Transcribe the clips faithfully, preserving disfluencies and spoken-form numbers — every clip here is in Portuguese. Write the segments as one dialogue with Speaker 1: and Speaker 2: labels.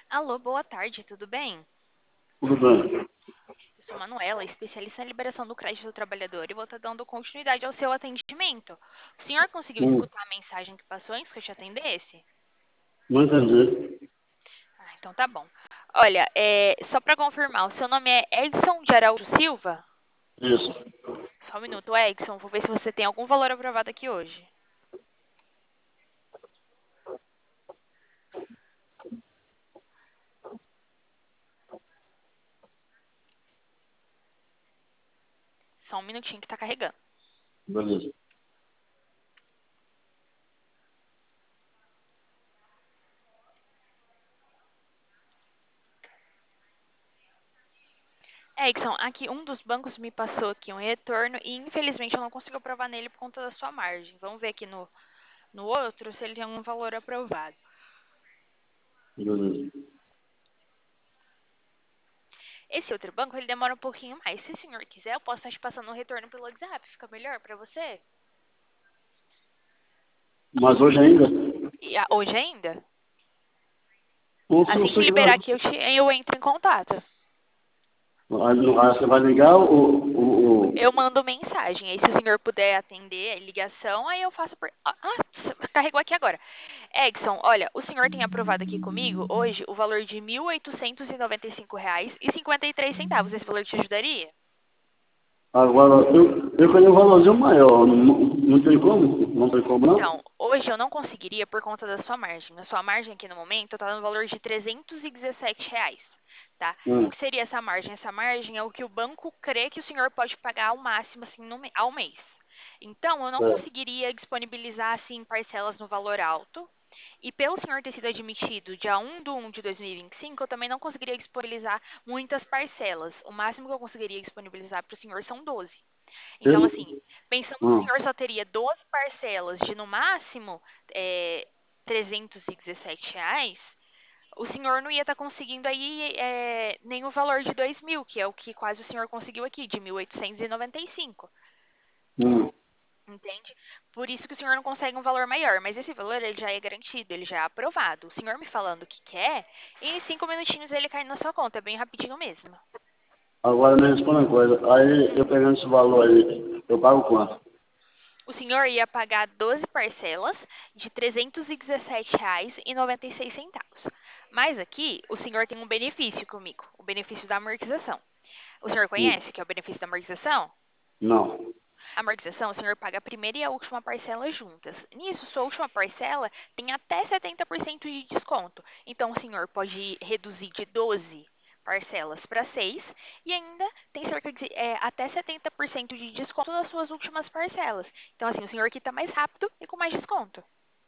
Speaker 1: Alô, boa tarde, tudo bem?
Speaker 2: Tudo bem.
Speaker 1: Eu sou Manuela, especialista em liberação do crédito do trabalhador e vou estar dando continuidade ao seu atendimento. O senhor conseguiu
Speaker 2: Hum,
Speaker 1: escutar a mensagem que passou antes que eu te atendesse?
Speaker 2: não entendi.
Speaker 1: Ah, então tá bom. Olha, é, só para confirmar, o seu nome é Edson de Araújo Silva?
Speaker 2: Isso.
Speaker 1: Só um minuto, Edson, vou ver se você tem algum valor aprovado aqui hoje. Só um minutinho que tá carregando.
Speaker 2: Beleza.
Speaker 1: Edson, aqui um dos bancos me passou aqui um retorno e infelizmente eu não consigo aprovar nele por conta da sua margem. Vamos ver aqui no, no outro se ele tem algum valor aprovado.
Speaker 2: Beleza.
Speaker 1: Esse outro banco, ele demora um pouquinho mais. Se o senhor quiser, eu posso estar te passando um retorno pelo WhatsApp. Fica melhor para você?
Speaker 2: Mas hoje ainda?
Speaker 1: E, ah, hoje ainda?
Speaker 2: Ou se
Speaker 1: Assim
Speaker 2: você
Speaker 1: que liberar
Speaker 2: quiser.
Speaker 1: aqui, eu, te, eu entro em contato.
Speaker 2: Aí no- aí você vai ligar o, o, o...
Speaker 1: Eu mando mensagem. Aí, se o senhor puder atender a ligação, aí eu faço por. Ah, ah, carregou aqui agora. Edson, olha, o senhor tem aprovado aqui comigo hoje o valor de mil oitocentos e noventa e cinco reais e cinquenta e três centavos. Esse valor te ajudaria?
Speaker 2: Agora, eu, eu queria um valorzinho maior. Não, não tem como? Não tem como, não?
Speaker 1: Então, hoje eu não conseguiria por conta da sua margem. A sua margem aqui no momento está no valor de trezentos e dezessete reais, tá? O
Speaker 2: Hum,
Speaker 1: que seria essa margem? Essa margem é o que o banco crê que o senhor pode pagar ao máximo assim no, ao mês. Então, eu não
Speaker 2: certo.
Speaker 1: conseguiria disponibilizar assim parcelas no valor alto. E pelo senhor ter sido admitido dia um de um de dois mil e vinte e cinco, eu também não conseguiria disponibilizar muitas parcelas. O máximo que eu conseguiria disponibilizar para o senhor são doze. Então,
Speaker 2: Ele,
Speaker 1: assim, pensando que o
Speaker 2: hum,
Speaker 1: senhor só teria doze parcelas de, no máximo, é, trezentos e dezessete reais, o senhor não ia estar conseguindo aí é, nem o valor de dois mil, que é o que quase o senhor conseguiu aqui, de mil oitocentos e noventa e cinco.
Speaker 2: hum.
Speaker 1: Entende? Por isso que o senhor não consegue um valor maior, mas esse valor ele já é garantido, ele já é aprovado. O senhor me falando o que quer, e em cinco minutinhos ele cai na sua conta, é bem rapidinho mesmo.
Speaker 2: Agora me responda uma coisa. Aí, eu pegando esse valor aí, eu pago quanto?
Speaker 1: O senhor ia pagar doze parcelas de trezentos e dezessete reais e noventa e seis centavos. Mas aqui o senhor tem um benefício comigo, o benefício da amortização. O senhor
Speaker 2: Hum,
Speaker 1: conhece o que é o benefício da amortização?
Speaker 2: não.
Speaker 1: A amortização, o senhor paga a primeira e a última parcela juntas. Nisso, sua última parcela tem até setenta por cento de desconto. Então, o senhor pode reduzir de doze parcelas para seis e ainda tem cerca de é, até setenta por cento de desconto nas suas últimas parcelas. Então, assim, o senhor quita mais rápido e com mais desconto.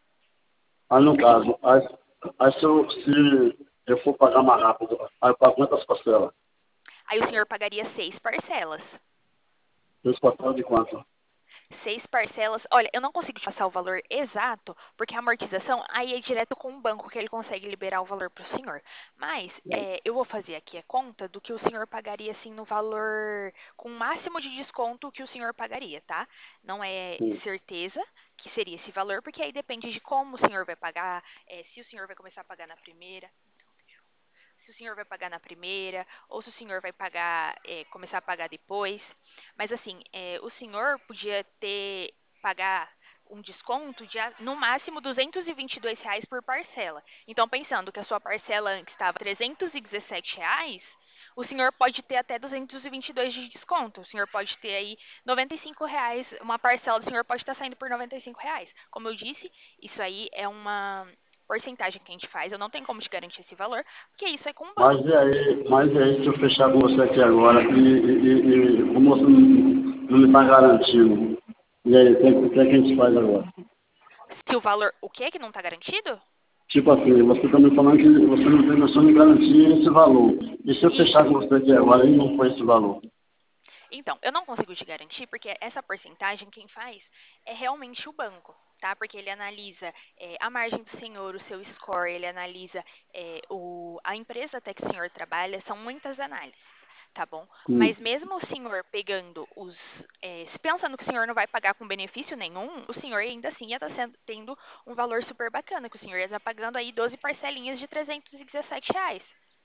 Speaker 2: Aí, no
Speaker 1: Porque
Speaker 2: caso, aí, aí se, eu, se eu for pagar mais rápido, aí eu pago quantas parcelas?
Speaker 1: aí o senhor pagaria seis parcelas.
Speaker 2: Seis parcelas de quanto?
Speaker 1: Seis parcelas. Olha, eu não consigo te passar o valor exato, porque a amortização aí é direto com o banco que ele consegue liberar o valor para o senhor. Mas é, eu vou fazer aqui a conta do que o senhor pagaria assim no valor com o máximo de desconto que o senhor pagaria, tá? Não é
Speaker 2: Hum.
Speaker 1: certeza que seria esse valor, porque aí depende de como o senhor vai pagar, é, se o senhor vai começar a pagar na primeira. Se o senhor vai pagar na primeira, ou se o senhor vai pagar, é, começar a pagar depois. Mas assim, é, o senhor podia ter pagar um desconto de no máximo duzentos e vinte e dois reais por parcela. Então, pensando que a sua parcela antes estava trezentos e dezessete reais, o senhor pode ter até duzentos e vinte e dois de desconto. O senhor pode ter aí noventa e cinco reais, uma parcela do senhor pode estar saindo por noventa e cinco reais. Como eu disse, isso aí é uma porcentagem que a gente faz. Eu não tenho como te garantir esse valor, porque isso é com o
Speaker 2: Mas e
Speaker 1: banco.
Speaker 2: aí, mas e aí se eu fechar com você aqui agora e, e, e, e como você não, não me está garantindo? E aí, o que, o que é que a gente faz agora?
Speaker 1: Se o valor. O que que não está garantido?
Speaker 2: Tipo assim, você está me falando que você não tem noção de garantir esse valor. E se eu fechar com
Speaker 1: Isso.
Speaker 2: você aqui agora e não for esse valor?
Speaker 1: Então, eu não consigo te garantir, porque essa porcentagem quem faz é realmente o banco, tá? Porque ele analisa é, a margem do senhor, o seu score, ele analisa é, o, a empresa até que o senhor trabalha, são muitas análises. tá bom?
Speaker 2: Hum.
Speaker 1: Mas mesmo o senhor pegando os. É, pensando que o senhor não vai pagar com benefício nenhum, o senhor ainda assim ia estar sendo, tendo um valor super bacana, que o senhor ia estar pagando aí doze parcelinhas de trezentos e dezessete reais.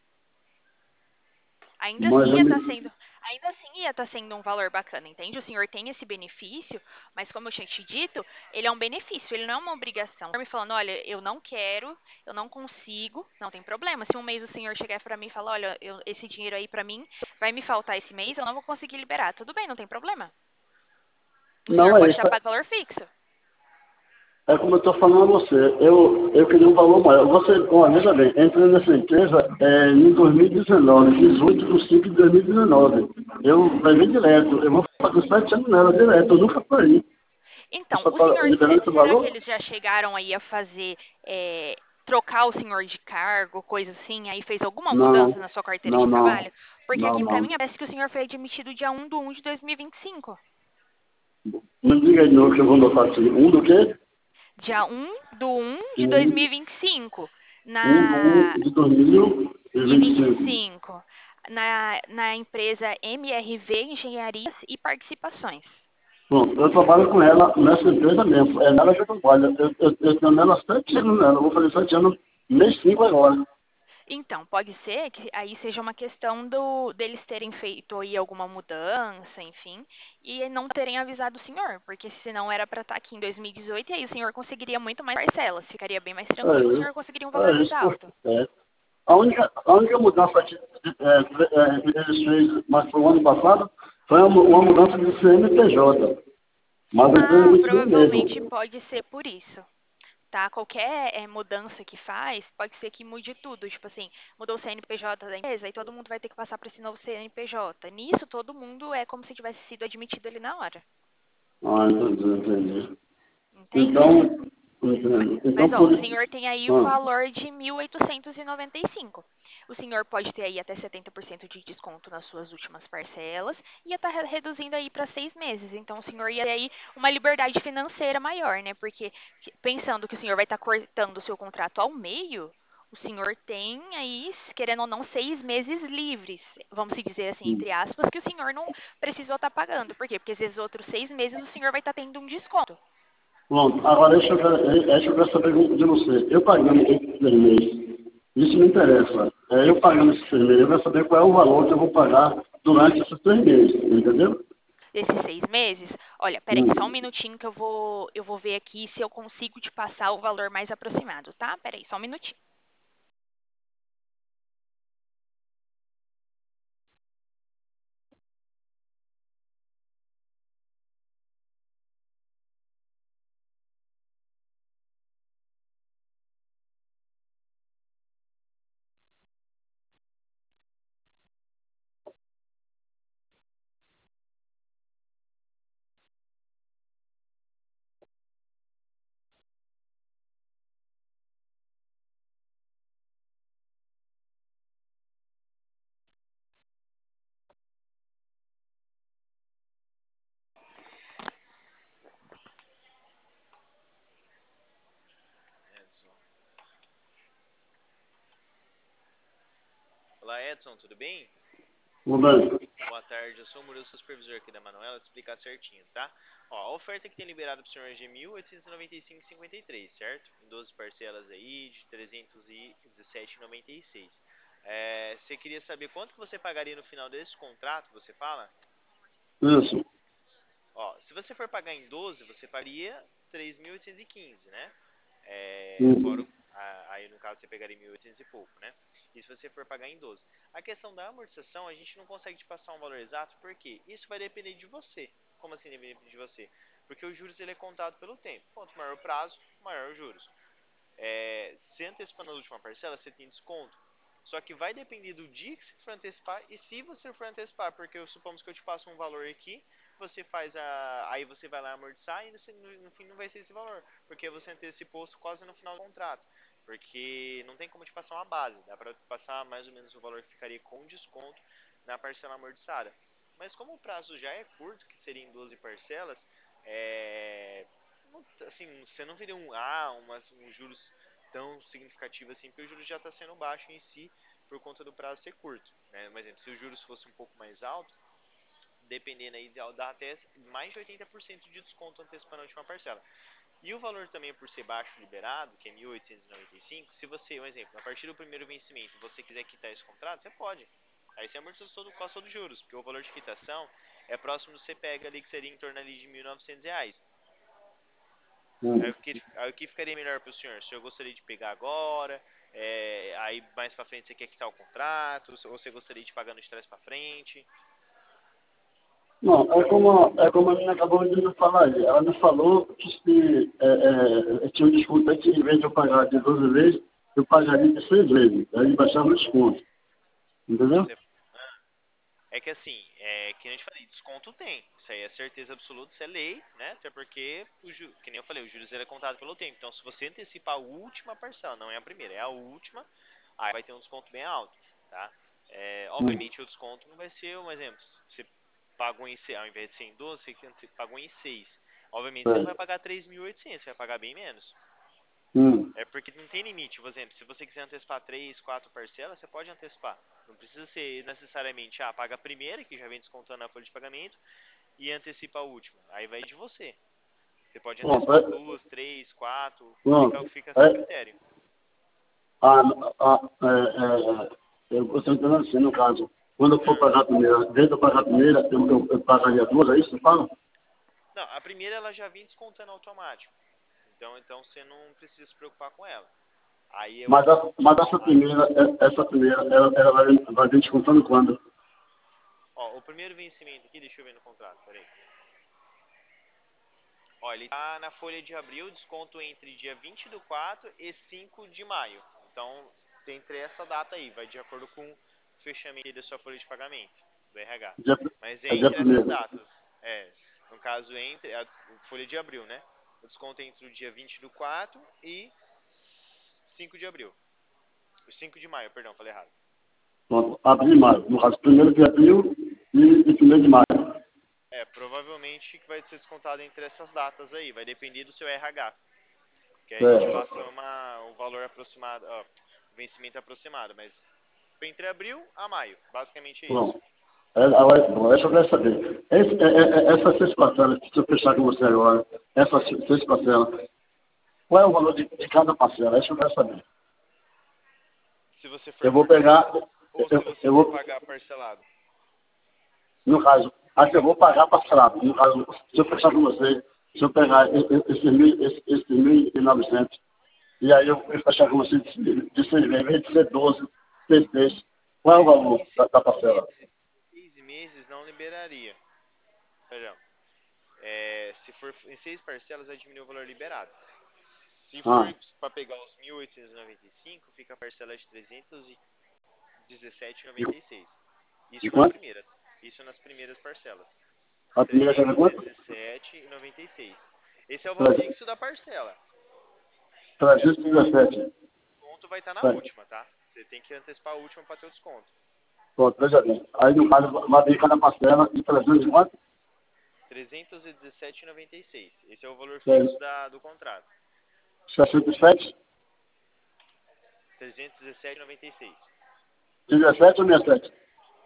Speaker 1: Ainda
Speaker 2: Mas
Speaker 1: assim
Speaker 2: eu
Speaker 1: ia estar
Speaker 2: me...
Speaker 1: sendo, ainda assim ia estar sendo um valor bacana, entende? O senhor tem esse benefício, mas como eu tinha te dito, ele é um benefício, ele não é uma obrigação. O senhor me falando, olha, eu não quero, eu não consigo, não tem problema. Se um mês o senhor chegar para mim e falar, olha, eu- esse dinheiro aí para mim vai me faltar esse mês, eu não vou conseguir liberar. Tudo bem, não tem problema. O senhor
Speaker 2: Não é
Speaker 1: pode
Speaker 2: isso.
Speaker 1: estar pagando valor fixo.
Speaker 2: É como eu estou falando a você. Eu, eu queria um valor maior. Você, olha, veja bem, entrei nessa empresa é, em dois mil e dezenove, dezoito de cinco de dois mil e dezenove. Eu levei direto. Eu vou fazer sete anos nela direto. Eu nunca fui.
Speaker 1: Então,
Speaker 2: Só
Speaker 1: o
Speaker 2: para
Speaker 1: senhor,
Speaker 2: liberar
Speaker 1: se-
Speaker 2: esse
Speaker 1: será que
Speaker 2: valor?
Speaker 1: eles já chegaram aí a fazer, é, trocar o senhor de cargo, coisa assim, aí fez alguma mudança
Speaker 2: Não,
Speaker 1: na sua carteira
Speaker 2: não,
Speaker 1: de
Speaker 2: não,
Speaker 1: trabalho? Porque
Speaker 2: não,
Speaker 1: aqui pra mim
Speaker 2: não.
Speaker 1: parece que o senhor foi admitido dia um de um de dois mil e vinte e cinco.
Speaker 2: Me diga aí de novo que eu vou notar aqui. Um do quê?
Speaker 1: Dia um de um de
Speaker 2: Um,
Speaker 1: dois mil e vinte e cinco,
Speaker 2: um do um
Speaker 1: na
Speaker 2: de dois mil e
Speaker 1: e
Speaker 2: vinte e
Speaker 1: vinte e
Speaker 2: cinco.
Speaker 1: cinco, na, na empresa M R V Engenharias e Participações.
Speaker 2: Bom, eu trabalho com ela nessa empresa mesmo. É nela que eu trabalho. Eu, eu, eu tenho nela sete anos nela. Eu vou fazer sete anos mês cinco agora.
Speaker 1: Então, pode ser que aí seja uma questão do deles terem feito aí alguma mudança, enfim, e não terem avisado o senhor, porque senão era para estar aqui em dois mil e dezoito e aí o senhor conseguiria muito mais parcelas, ficaria bem mais
Speaker 2: É
Speaker 1: tranquilo, o
Speaker 2: isso.
Speaker 1: senhor conseguiria um valor
Speaker 2: É
Speaker 1: mais
Speaker 2: isso. Porque,
Speaker 1: alto.
Speaker 2: é. A única, a única mudança que é, é, que eles fez, mas foi o ano passado, foi uma, uma mudança de C N P J. Mas a empresa
Speaker 1: Ah,
Speaker 2: continua
Speaker 1: provavelmente
Speaker 2: mesmo.
Speaker 1: pode ser por isso. Tá? Qualquer é, mudança que faz, pode ser que mude tudo. Tipo assim, mudou o C N P J da empresa e todo mundo vai ter que passar para esse novo C N P J. Nisso, todo mundo é como se tivesse sido admitido ali na hora.
Speaker 2: Ah, entendi, entendi.
Speaker 1: Entende?
Speaker 2: Então, entendo. Então,
Speaker 1: Mas, ó,
Speaker 2: por
Speaker 1: o
Speaker 2: isso.
Speaker 1: senhor tem aí o
Speaker 2: Ah,
Speaker 1: valor de mil oitocentos e noventa e cinco. O senhor pode ter aí até setenta por cento de desconto nas suas últimas parcelas e ia estar reduzindo aí para seis meses. Então, o senhor ia ter aí uma liberdade financeira maior, né? Porque pensando que o senhor vai estar cortando o seu contrato ao meio, o senhor tem aí, querendo ou não, seis meses livres, vamos se dizer assim, entre aspas, que o senhor não precisou estar pagando. Por quê? Porque esses outros seis meses o senhor vai estar tendo um desconto.
Speaker 2: pronto. Agora, deixa eu, ver- deixa eu ver essa pergunta de você. Eu pagando esses três meses, isso me interessa. É, eu pagando esses três meses, eu quero saber qual é o valor que eu vou pagar durante esses três meses, entendeu?
Speaker 1: Desses seis meses? Olha, peraí, só um
Speaker 2: Hum.
Speaker 1: minutinho que eu vou, eu vou ver aqui se eu consigo te passar o valor mais aproximado, tá? Peraí, só um minutinho.
Speaker 3: Edson. Olá, Edson, tudo bem?
Speaker 2: Tudo bem.
Speaker 3: Boa tarde, eu sou o Murilo, sou supervisor aqui da Manuela, vou te explicar certinho, tá? Ó, a oferta que tem liberado para o senhor é de mil oitocentos e noventa e cinco vírgula cinquenta e três, certo? Em doze parcelas aí de trezentos e dezessete vírgula noventa e seis. É, você queria saber quanto que você pagaria no final desse contrato, você fala?
Speaker 2: Isso.
Speaker 3: Ó, se você for pagar em doze, você pagaria três mil oitocentos e quinze, né? É, fora,
Speaker 2: Isso.
Speaker 3: o- a- aí no caso você pegaria mil e oitocentos e oitocentos e pouco, né? E se você for pagar em doze. A questão da amortização, a gente não consegue te passar um valor exato, porque isso vai depender de você. Como assim depende de você? Porque os juros ele é contado pelo tempo. Quanto maior o prazo, maior os juros. É, se antecipando a última parcela, você tem desconto. Só que vai depender do dia que você for antecipar e se você for antecipar, porque eu supomos que eu te passo um valor aqui, você faz a. Aí você vai lá amortizar e no, no fim não vai ser esse valor. Porque você antecipou quase no final do contrato. Porque não tem como te passar uma base. Dá para passar mais ou menos o valor que ficaria com desconto na parcela amortizada. Mas como o prazo já é curto, que seria em doze parcelas, é, assim, você não teria um, ah, umas, um juros tão significativo assim, porque o juros já está sendo baixo em si, por conta do prazo ser curto, né? Por exemplo, se os juros fosse um pouco mais alto, dependendo aí, dá até mais de oitenta por cento de desconto antecipando a última parcela. E o valor também por ser baixo liberado, que é mil oitocentos e noventa e cinco, se você, um exemplo, a partir do primeiro vencimento, você quiser quitar esse contrato, você pode. Aí você amortiza todo o custo dos juros, porque o valor de quitação é próximo do C P E G ali, que seria em torno ali de mil e novecentos reais.
Speaker 2: Hum.
Speaker 3: Aí o que, aí o que ficaria melhor para o senhor? Se eu gostaria de pegar agora, é, aí mais para frente você quer quitar o contrato, ou você gostaria de pagar no estresse para frente?
Speaker 2: Não, é como, é como a menina acabou de me falar aí. Ela me falou que se é, é, tinha um desconto aí que em vez de eu pagar de doze vezes, eu pagaria de seis vezes. Aí baixava o desconto. Entendeu?
Speaker 3: Você, é que assim, é, que nem eu te falei, desconto tem. Isso aí é certeza absoluta, isso é lei, né? Até porque, o ju, que nem eu falei, o juros ele é contado pelo tempo. Então, se você antecipar a última parcela, não é a primeira, é a última, aí vai ter um desconto bem alto, tá? É,
Speaker 2: Hum.
Speaker 3: obviamente, o desconto não vai ser, um exemplo, você pagou em seis, ao invés de ser em doze, você pagou em seis. Obviamente, você não
Speaker 2: É.
Speaker 3: vai pagar três mil e oitocentos, você vai pagar bem menos.
Speaker 2: Hum.
Speaker 3: É porque não tem limite, por exemplo, se você quiser antecipar três, quatro parcelas, você pode antecipar. Não precisa ser necessariamente, ah, paga a primeira, que já vem descontando a folha de pagamento, e antecipa a última. Aí vai de você. Você pode
Speaker 2: Pronto.
Speaker 3: antecipar
Speaker 2: É,
Speaker 3: duas, três, quatro, fica,
Speaker 2: pronto.
Speaker 3: fica a seu
Speaker 2: É,
Speaker 3: critério.
Speaker 2: a, a, é, é, eu estou entendendo assim, no caso, quando eu for
Speaker 3: Ah.
Speaker 2: pagar a primeira, desde eu pagar a primeira, eu, eu, eu pagaria duas, é isso que você fala?
Speaker 3: Não, a primeira ela já vem descontando automático. Então, então você não precisa se preocupar com ela. Aí é
Speaker 2: Mas,
Speaker 3: outro.
Speaker 2: a, mas essa
Speaker 3: Aí,
Speaker 2: primeira, é- essa primeira, ela, ela vai, vai vir descontando quando?
Speaker 3: ó, o primeiro vencimento aqui, deixa eu ver no contrato, peraí. Ó, ele tá na folha de abril, desconto entre dia vinte do quatro e cinco de maio. Então, entre essa data aí, vai de acordo com o fechamento da sua folha de pagamento, do R H.
Speaker 2: Dia,
Speaker 3: Mas é
Speaker 2: é dia
Speaker 3: entre essas
Speaker 2: primeiro.
Speaker 3: datas. É, no caso, entre a folha de abril, né? O desconto é entre o dia vinte do quatro e cinco de abril. O cinco de maio, perdão, falei errado.
Speaker 2: Pronto, abril e maio. No caso, primeiro de abril e, e primeiro de maio.
Speaker 3: É, provavelmente que vai ser descontado entre essas datas aí, vai depender do seu R H. Que aí a gente
Speaker 2: É,
Speaker 3: passa uma, um valor aproximado, ó, vencimento aproximado, mas entre abril a maio, basicamente é isso.
Speaker 2: pronto. É, agora, bom, essa eu quero saber. Esse, é, é, é, essas seis parcelas, se eu fechar com você agora, essas seis parcelas, qual é o valor de, de cada parcela? É isso que eu quero saber.
Speaker 3: Se você for
Speaker 2: Eu vou
Speaker 3: amortizar
Speaker 2: pegar,
Speaker 3: ou se
Speaker 2: eu,
Speaker 3: você
Speaker 2: eu
Speaker 3: for
Speaker 2: vou,
Speaker 3: pagar parcelado.
Speaker 2: no caso, aqui eu vou pagar parcelado. No caso, se eu fechar com você, se eu pegar esses mil, esse, esse mil e novecentos, e aí eu, eu fechar com você de, de seis meses, em vez de ser doze, seis meses, qual é o
Speaker 3: É,
Speaker 2: valor
Speaker 3: em
Speaker 2: da, da
Speaker 3: seis
Speaker 2: parcela?
Speaker 3: meses, seis meses não liberaria. Perdão. É, se for em seis parcelas, vai diminuir o valor liberado. Se for
Speaker 2: Ah,
Speaker 3: para pegar os mil oitocentos e noventa e cinco, fica a parcela de trezentos e dezessete e
Speaker 2: de,
Speaker 3: noventa e seis.
Speaker 2: de
Speaker 3: Isso nas
Speaker 2: quanto?
Speaker 3: primeiras. Isso nas primeiras parcelas.
Speaker 2: A primeira já é
Speaker 3: trezentos e
Speaker 2: quanto?
Speaker 3: dezessete e noventa e seis. Esse é o valor
Speaker 2: Tre-
Speaker 3: fixo da parcela.
Speaker 2: trezentos e dezessete.
Speaker 3: O desconto vai estar na
Speaker 2: Certo.
Speaker 3: última, tá? Você tem que antecipar a última para ter o desconto.
Speaker 2: Pronto, veja bem. Aí no caso vai vir cada parcela de trezentos e quanto?
Speaker 3: trezentos e dezessete e noventa e seis. Esse é o valor
Speaker 2: É,
Speaker 3: fixo da, do contrato.
Speaker 2: sessenta e sete?
Speaker 3: trezentos e dezessete e noventa e seis.
Speaker 2: dezessete ou sessenta e sete?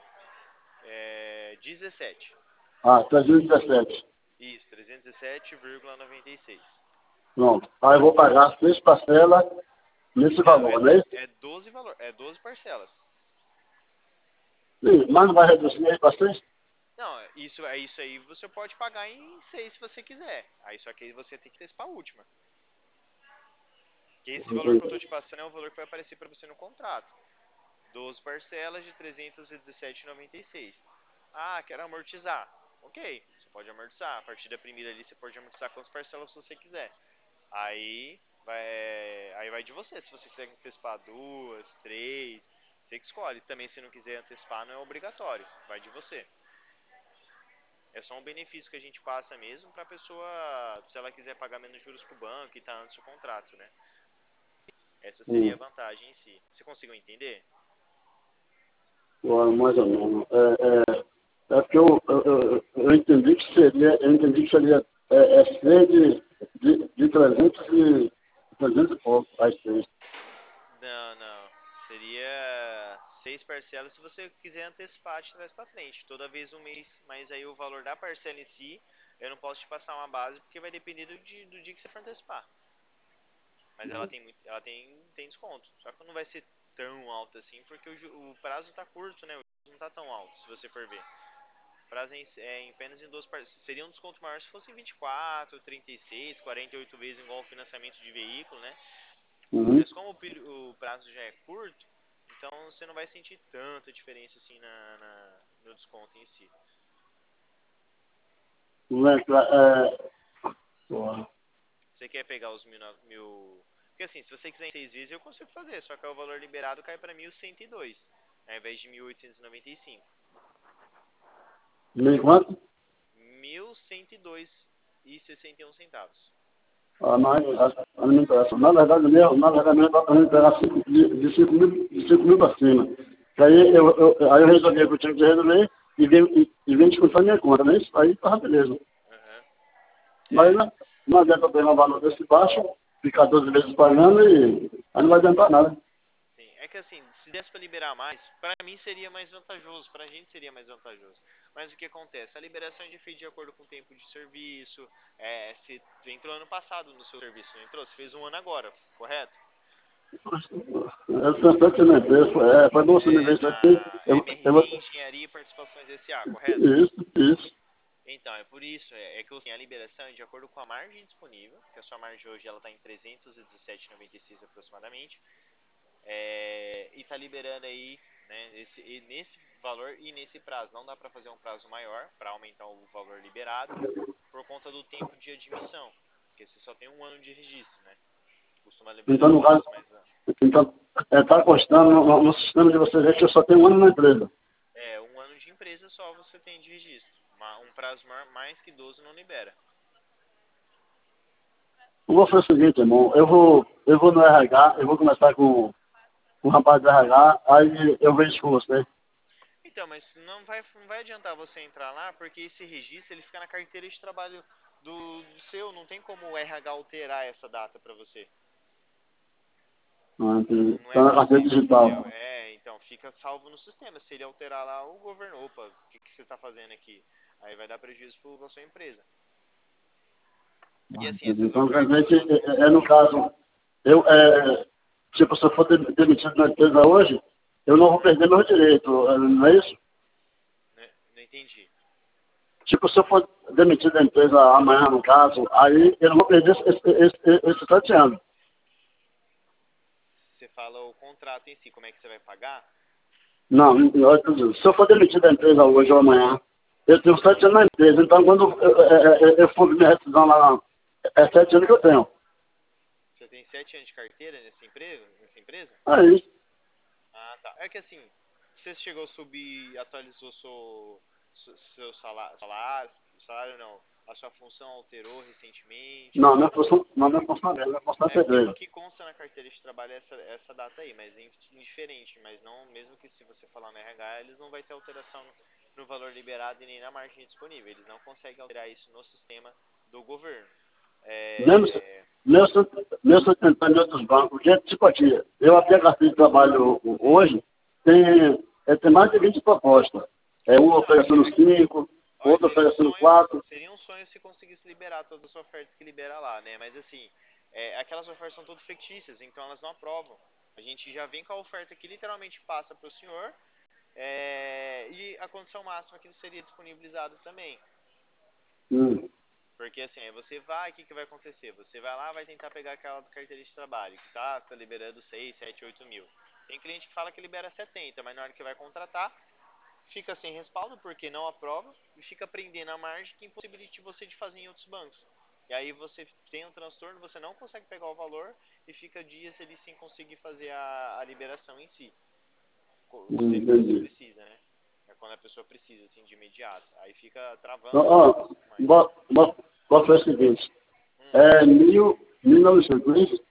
Speaker 3: É, dezessete.
Speaker 2: Ah, trezentos e dezessete.
Speaker 3: Isso, trezentos e dezessete vírgula noventa e seis.
Speaker 2: Pronto. Aí eu vou pagar seis parcelas nesse
Speaker 3: Não, é,
Speaker 2: valor, não é isso?
Speaker 3: é doze valor, é doze parcelas.
Speaker 2: Sim, mas não vai reduzir aí para seis?
Speaker 3: Não, isso, é isso aí você pode pagar em seis se você quiser. Aí só que aí você tem que antecipar a última. Que esse valor que eu estou
Speaker 2: Entendi.
Speaker 3: te passando é o valor que vai aparecer para você no contrato. doze parcelas de trezentos e dezessete vírgula noventa e seis. Ah, quero amortizar. Ok, você pode amortizar. A partir da primeira ali você pode amortizar quantas parcelas você quiser. Aí vai, aí vai de você. Se você quiser antecipar duas, três, você que escolhe. Também se não quiser antecipar não é obrigatório. Vai de você. É só um benefício que a gente passa mesmo para a pessoa, se ela quiser pagar menos juros para o banco e tá antes do contrato, né? Essa seria a
Speaker 2: Hum.
Speaker 3: vantagem em si. Você conseguiu entender?
Speaker 2: Agora, mais ou menos. É, é, é porque eu, eu, eu, eu entendi que seria, eu entendi que seria é, é seis de, de, de trezentos e trezentos e pouco, aí seis.
Speaker 3: Não, não. Seria seis parcelas se você quiser antecipar de trás para frente, toda vez um mês, mas aí o valor da parcela em si, eu não posso te passar uma base porque vai depender do dia, do dia que você for antecipar. Mas ela tem muito, ela tem, tem desconto, só que não vai ser tão alto assim, porque o, o prazo tá curto, né? O prazo não tá tão alto, se você for ver. O prazo é em, é em apenas em doze parcelas. Seria um desconto maior se fosse em vinte e quatro, trinta e seis, quarenta e oito vezes igual o financiamento de veículo, né?
Speaker 2: Uhum.
Speaker 3: Mas como o, o prazo já é curto, então você não vai sentir tanta diferença assim na, na no desconto em si.
Speaker 2: Não é, é, porra.
Speaker 3: Você quer pegar os mil, mil... Porque assim, se você quiser em seis vezes eu consigo fazer, só que o valor liberado cai para mil cento e dois, ao invés de mil oitocentos e noventa e cinco.
Speaker 2: Meio quanto?
Speaker 3: mil cento e dois e sessenta e um centavos.
Speaker 2: Ah, mas a alimentação. Na verdade mesmo, na verdade mesmo, dá pra gente pegar cinco, de, de cinco mil, de cinco mil para cima. Que aí eu, eu, aí eu resolvi que eu tinha que resolver e vim, e, e vim descontar minha conta, né? Isso aí tava beleza.
Speaker 3: Uhum.
Speaker 2: Mas
Speaker 3: É,
Speaker 2: não, não adianta eu pegar um valor desse baixo, ficar doze vezes pagando e aí não vai adiantar nada.
Speaker 3: sim. É que assim, se desse para liberar mais, para mim seria mais vantajoso, para a gente seria mais vantajoso. Mas o que acontece? A liberação é feita de acordo com o tempo de serviço. É, se entrou ano passado no seu serviço, não entrou? Você fez um ano agora, correto?
Speaker 2: Eu pensei que na empresa, é, foi bom você me ver
Speaker 3: É,
Speaker 2: isso aqui.
Speaker 3: na
Speaker 2: Eu, eu,
Speaker 3: M R V Engenharia e Participações S A, correto?
Speaker 2: isso, isso.
Speaker 3: Então, é por isso, é, é que assim, a liberação é de acordo com a margem disponível, que a sua margem hoje ela está em trezentos e dezessete vírgula noventa e seis aproximadamente, é, e está liberando aí, né, esse, e nesse valor e nesse prazo. Não dá para fazer um prazo maior para aumentar o valor liberado por conta do tempo de admissão, porque você só tem um ano de registro, né? Costuma liberar
Speaker 2: Então, no caso,
Speaker 3: dois, mas
Speaker 2: então, está constando no, no sistema de vocês aí que eu só tenho um ano na empresa.
Speaker 3: é um ano de empresa só você tem de registro. Uma, um prazo maior, mais que doze não libera.
Speaker 2: Eu vou fazer o seguinte, irmão, eu vou, eu vou no R H, eu vou começar com, com o rapaz do R H, aí eu vejo com você.
Speaker 3: Então, mas não vai, não vai adiantar você entrar lá, porque esse registro ele fica na carteira de trabalho do, do seu, não tem como o R H alterar essa data para você.
Speaker 2: Ah,
Speaker 3: Não,
Speaker 2: entendi.
Speaker 3: não é
Speaker 2: Tá na carteira
Speaker 3: possível, entendeu?
Speaker 2: digital.
Speaker 3: É, então fica salvo no sistema. Se ele alterar lá, o governo, opa, o que, que você está fazendo aqui? Aí vai dar prejuízo para a sua empresa. E
Speaker 2: Ah,
Speaker 3: assim,
Speaker 2: entendi.
Speaker 3: essas
Speaker 2: Então, quer
Speaker 3: ofertas
Speaker 2: dizer que,
Speaker 3: elas
Speaker 2: é,
Speaker 3: vão.
Speaker 2: é, é no caso, eu, é, tipo, se eu for de- demitido da empresa hoje, eu não vou
Speaker 3: Uhum,
Speaker 2: perder meu direito, é, não é isso?
Speaker 3: né, não entendi.
Speaker 2: Tipo, se eu for demitido da empresa amanhã, no caso, aí eu não vou perder esse, esse, esse, esses sete anos.
Speaker 3: Você fala o contrato em si, como é que você vai pagar?
Speaker 2: Não, eu tô dizendo, se eu for demitido da empresa hoje ou amanhã, eu tenho sete anos na empresa, então quando eu, eu, eu, eu for minha rescisão lá, é sete anos que eu tenho.
Speaker 3: Você tem sete anos de carteira nessa empresa? Nessa empresa?
Speaker 2: Aí,
Speaker 3: Ah, tá. É que assim, você chegou a subir, atualizou seu, seu, seu salário, salário, salário não, a sua função alterou recentemente.
Speaker 2: não, não é função, não, não é função dela, não é função da
Speaker 3: É porque o
Speaker 2: pedreira.
Speaker 3: que consta na carteira de trabalho é essa, essa data aí, mas é indiferente, mas não, mesmo que se você falar no R H, eles não vai ter alteração no, no valor liberado e nem na margem disponível. Eles não conseguem alterar isso no sistema do governo.
Speaker 2: Mesmo, se-
Speaker 3: É,
Speaker 2: mesmo, se- mesmo se eu tentar em outros bancos, porque, tipo aqui, eu até a carteira de trabalho hoje, tem, é, tem mais de vinte propostas. É uma
Speaker 3: não, é que
Speaker 2: oferecendo cinco,
Speaker 3: olha,
Speaker 2: outra
Speaker 3: seria um
Speaker 2: oferecendo
Speaker 3: sonho,
Speaker 2: quatro.
Speaker 3: seria um sonho se conseguisse liberar todas as ofertas que libera lá, né? Mas assim, é, aquelas ofertas são todas fictícias, então elas não aprovam. A gente já vem com a oferta que literalmente passa para o senhor, é, e a condição máxima que seria disponibilizada também.
Speaker 2: Hum,
Speaker 3: Porque assim, aí você vai, o que, que vai acontecer? Você vai lá, vai tentar pegar aquela carteira de trabalho, que tá, tá liberando seis, sete, oito mil. Tem cliente que fala que libera setenta, mas na hora que vai contratar, fica sem respaldo porque não aprova e fica prendendo a margem que impossibilite você de fazer em outros bancos. E aí você tem um transtorno, você não consegue pegar o valor e fica dias ali sem conseguir fazer a, a liberação em si. O
Speaker 2: hum,
Speaker 3: tempo que você
Speaker 2: entendi.
Speaker 3: precisa, né? É quando a pessoa precisa, assim, de imediato. Aí fica
Speaker 2: Ó,
Speaker 3: travando um
Speaker 2: ó,
Speaker 3: pouco mais.
Speaker 2: bo- bo- bota foi o seguinte,
Speaker 3: Hum,
Speaker 2: é mil, mil e novecentos, não é isso?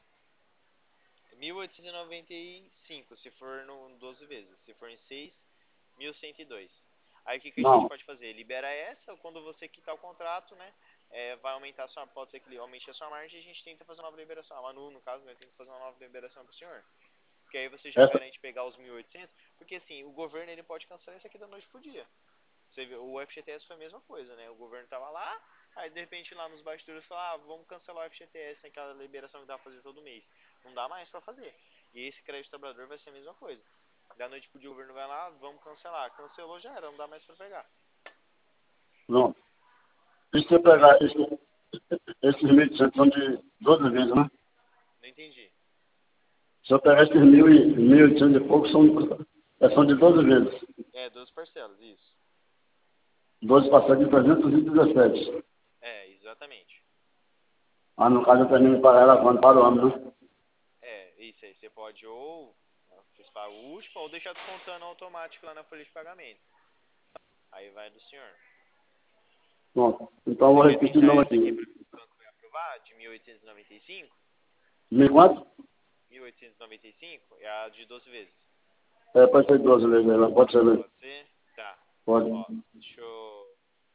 Speaker 3: mil oitocentos e noventa e cinco, se for no doze vezes. Se for em seis, mil cento e dois. Aí o que, que a gente
Speaker 2: Não,
Speaker 3: pode fazer? Libera essa, ou quando você quitar o contrato, né? É, vai aumentar a sua, pode ser que ele aumente a sua margem e a gente tenta fazer uma nova liberação. A Manu, no caso, né, tenta fazer uma nova liberação pro senhor. Porque aí você já
Speaker 2: Essa,
Speaker 3: garante pegar os mil e oitocentos, porque assim, o governo ele pode cancelar isso aqui da noite pro dia. Você vê, o F G T S foi a mesma coisa, né? O governo tava lá, aí de repente lá nos bastidores falaram, ah, vamos cancelar o F G T S, aquela liberação que dá pra fazer todo mês. Não dá mais pra fazer. E esse crédito trabalhador vai ser a mesma coisa. Da noite pro dia o governo vai lá, vamos cancelar. Cancelou já era, não dá mais pra pegar.
Speaker 2: não. E se eu pegar esse, esses mil e oitocentos são de doze vezes, né?
Speaker 3: Não entendi.
Speaker 2: Se eu pegar esses mil e mil e oitocentos e pouco, são, é, são de doze vezes.
Speaker 3: É, doze parcelas, isso.
Speaker 2: doze passagens de trezentos e dezessete.
Speaker 3: É, exatamente.
Speaker 2: Ah, no caso eu termino de pagar ela quando para o ano, né?
Speaker 3: É, isso aí. Você pode ou pagar o último ou deixar descontando automático lá na folha de pagamento. Aí vai do senhor.
Speaker 2: Bom, então eu vou
Speaker 3: Você quer
Speaker 2: repetir de
Speaker 3: tentar
Speaker 2: novo
Speaker 3: essa aqui
Speaker 2: aqui.
Speaker 3: para o banco vai aprovar, de mil oitocentos e noventa e cinco?
Speaker 2: Mil quanto?
Speaker 3: mil oitocentos e noventa e cinco é a de doze vezes.
Speaker 2: É, pode ser doze vezes, ela pode ser, né?
Speaker 3: Pode ser? Tá.
Speaker 2: Pode.
Speaker 3: Ó, deixa eu...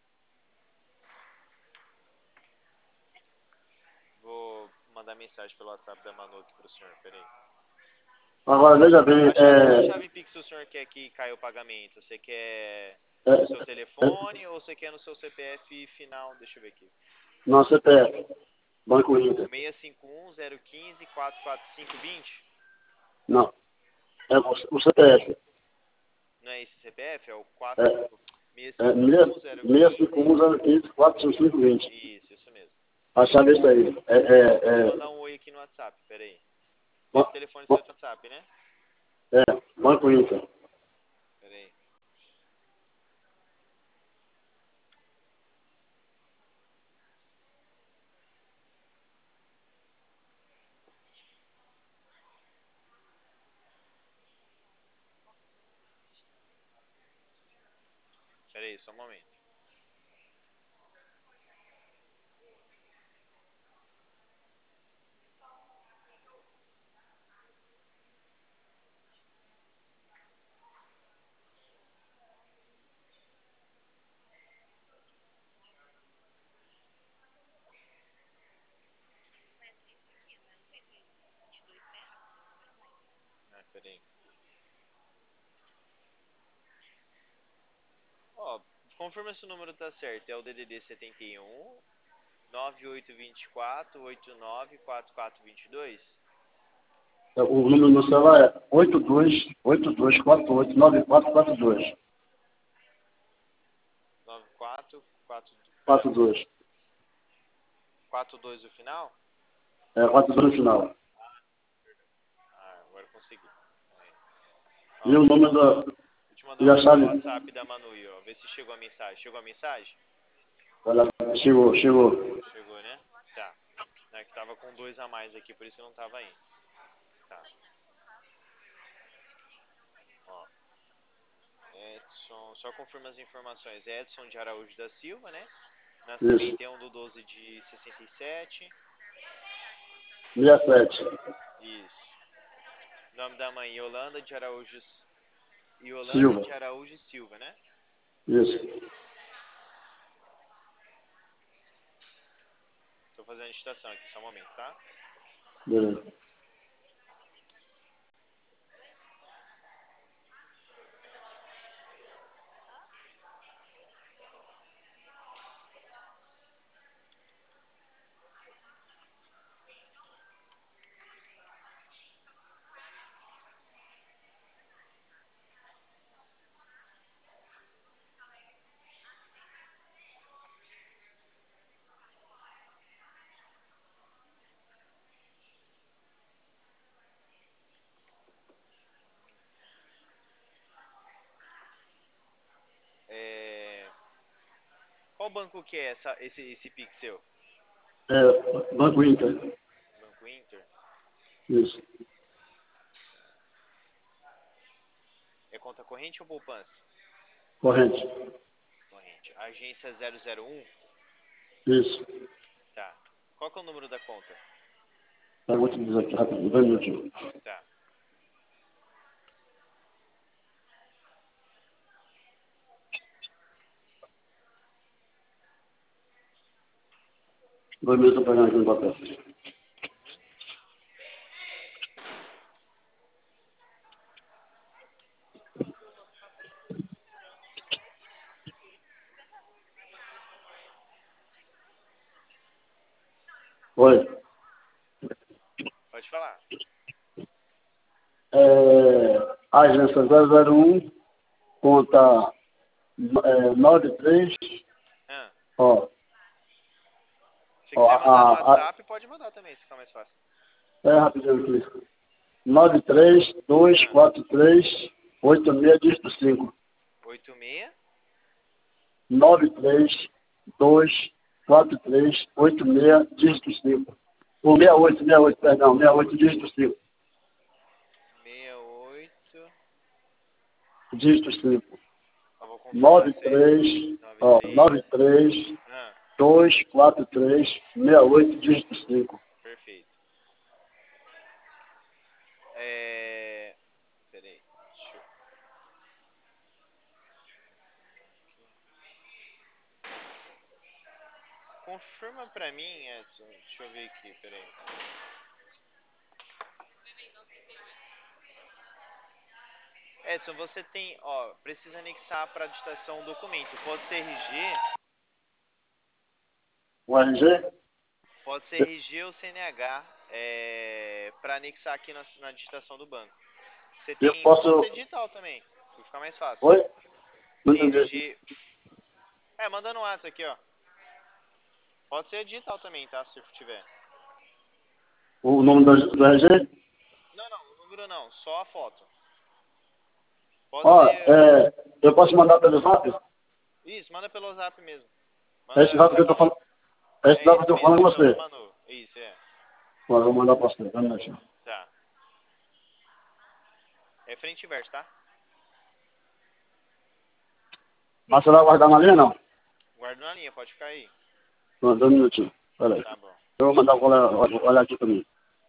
Speaker 3: Vou mandar mensagem pelo WhatsApp da Manu aqui pro senhor, peraí.
Speaker 2: Agora, veja bem,
Speaker 3: A chave, a
Speaker 2: é,
Speaker 3: chave Pix o senhor quer que caia o pagamento? Você quer
Speaker 2: é,
Speaker 3: no seu
Speaker 2: é,
Speaker 3: telefone ou você quer no seu C P F final? Deixa eu ver aqui.
Speaker 2: não, C P F, Banco
Speaker 3: O
Speaker 2: Inter.
Speaker 3: seis cinco um zero um cinco quatro quatro cinco dois zero?
Speaker 2: Não, é o, o C P F.
Speaker 3: Não é esse C P F? É o
Speaker 2: É,
Speaker 3: quatro seis
Speaker 2: é
Speaker 3: cinco um zero um cinco.
Speaker 2: seis cinco um zero um cinco quatro cinco cinco dois zero.
Speaker 3: Isso, isso mesmo.
Speaker 2: A chave é isso aí. É,
Speaker 3: Vou te
Speaker 2: é, é,
Speaker 3: mandar um oi aqui no WhatsApp, peraí. Esse
Speaker 2: ba-
Speaker 3: telefone é seu
Speaker 2: ba-
Speaker 3: WhatsApp, né?
Speaker 2: é, Banco Inter.
Speaker 3: Peraí. Peraí, só um momento. Ah, peraí. Ó, confirma se o número tá certo. É o D D D setenta e um nove oito dois quatro oito nove quatro quatro dois dois?
Speaker 2: É, o número do meu celular é oito dois oito dois quatro oito nove quatro quatro dois.
Speaker 3: nove quatro quatro
Speaker 2: quatro dois.
Speaker 3: quatro dois o final?
Speaker 2: É, quatro dois no final.
Speaker 3: Ah, agora eu consegui. Aí.
Speaker 2: E
Speaker 3: Ó,
Speaker 2: o
Speaker 3: vou te
Speaker 2: nome
Speaker 3: mandar,
Speaker 2: da.
Speaker 3: vou te mandar
Speaker 2: E
Speaker 3: um
Speaker 2: a
Speaker 3: oi pelo
Speaker 2: chave.
Speaker 3: WhatsApp da Manu aí, ó. Vê se chegou a mensagem. Chegou a mensagem?
Speaker 2: Ela chegou, chegou.
Speaker 3: Chegou, né? Tá. É que tava com dois a mais aqui, por isso que não tava aí. Tá. Ó. Edson, só confirma as informações. Edson de Araújo da Silva, né?
Speaker 2: Isso.
Speaker 3: Nascimento é um do doze de sessenta e sete.
Speaker 2: sessenta e sete.
Speaker 3: Isso. Nome da mãe, Yolanda de Araújo. Yolanda
Speaker 2: Silva.
Speaker 3: de Araújo Silva, né?
Speaker 2: Isso.
Speaker 3: Tô fazendo a digitação aqui, só um momento, tá?
Speaker 2: Beleza.
Speaker 3: É... Qual banco que é essa, esse, esse Pixel?
Speaker 2: É, Banco Inter.
Speaker 3: Banco Inter?
Speaker 2: Isso.
Speaker 3: É conta corrente ou poupança?
Speaker 2: Corrente.
Speaker 3: Corrente. Agência zero zero um?
Speaker 2: Isso.
Speaker 3: Tá. Qual que é o número da conta?
Speaker 2: Eu vou te dizer aqui rapidinho, dois minutinhos.
Speaker 3: Tá.
Speaker 2: Dois minutos eu pegando aqui no papel. Oi.
Speaker 3: Pode falar.
Speaker 2: É, agência zero zero um, conta é, nove três,
Speaker 3: Ah,
Speaker 2: ó,
Speaker 3: se
Speaker 2: ó,
Speaker 3: quiser mandar no
Speaker 2: a, a,
Speaker 3: WhatsApp, pode mandar também, se ficar mais fácil.
Speaker 2: é rapidinho aqui. nove três dois
Speaker 3: Ah,
Speaker 2: quatro três oito seis dígito cinco.
Speaker 3: oito seis.
Speaker 2: nove três dois quatro três oito seis dígito cinco. Ou sessenta e oito, sessenta e oito, perdão, sessenta e oito dígito cinco.
Speaker 3: sessenta e oito.
Speaker 2: Dígito cinco.
Speaker 3: Eu vou confirmar
Speaker 2: nove
Speaker 3: isso aí.
Speaker 2: três, ó,
Speaker 3: nove três.
Speaker 2: nove três
Speaker 3: Ah,
Speaker 2: dois quatro três sessenta e oito dígito cinco.
Speaker 3: perfeito. É... Peraí. Deixa eu... Confirma pra mim, Edson. Deixa eu ver aqui, peraí. Edson, você tem, ó, precisa anexar para digitação um documento. Pode ser R G,
Speaker 2: O R G?
Speaker 3: pode ser R G ou C N H, é, para anexar aqui na, na digitação do banco. Você
Speaker 2: Eu
Speaker 3: tem, pode
Speaker 2: posso.
Speaker 3: ser digital também, vai ficar mais fácil.
Speaker 2: Oi? Não
Speaker 3: Tem
Speaker 2: entendi.
Speaker 3: R G, é, manda no WhatsApp aqui, ó. Pode ser digital também, tá, se tiver.
Speaker 2: O nome do, do R G?
Speaker 3: Não, não, o número não, só a foto. Pode
Speaker 2: Ó,
Speaker 3: ser,
Speaker 2: é, eu posso mandar pelo zap?
Speaker 3: isso, manda pelo zap mesmo.
Speaker 2: É esse
Speaker 3: Manda,
Speaker 2: zap que
Speaker 3: você
Speaker 2: eu tô
Speaker 3: fala,
Speaker 2: falando. É esse
Speaker 3: é
Speaker 2: zap que eu
Speaker 3: esse
Speaker 2: tô falando
Speaker 3: mesmo
Speaker 2: com
Speaker 3: que você
Speaker 2: você.
Speaker 3: mandou. Isso, é.
Speaker 2: Ó, eu vou mandar pra você. Tá, meu filho?
Speaker 3: Tá. É frente e verso, tá?
Speaker 2: Mas você vai guardar na linha, não?
Speaker 3: Guarda na linha, pode ficar aí.
Speaker 2: Não, dois minutinhos. Pera aí.
Speaker 3: Tá bom.
Speaker 2: Eu vou mandar olhar, olhar olhar aqui pra mim.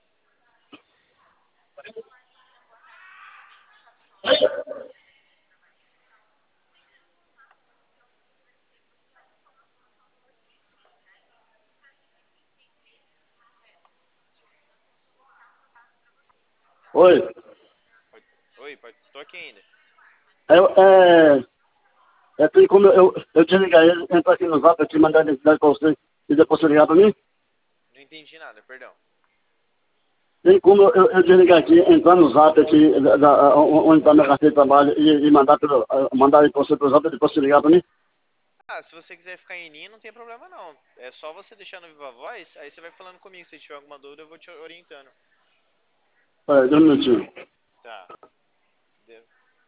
Speaker 2: Oi.
Speaker 3: Pode... Oi, pode... tô aqui ainda.
Speaker 2: É, é, é, tem como eu, eu desligar ele, entrar aqui no zap aqui, mandar a identidade pra você e depois você ligar pra mim?
Speaker 3: Não entendi nada, perdão.
Speaker 2: Tem como eu, eu desligar aqui, entrar no zap aqui, da, da, onde está minha carteira de trabalho e, e mandar, pelo, mandar ele pra você pelo zap e depois você ligar pra mim?
Speaker 3: Ah, se você quiser ficar em linha, não tem problema não. É só você deixar no Viva Voz, aí você vai falando comigo. Se tiver alguma dúvida, eu vou te orientando.
Speaker 2: Pera aí, dois minutinhos.
Speaker 3: Tá. Deu.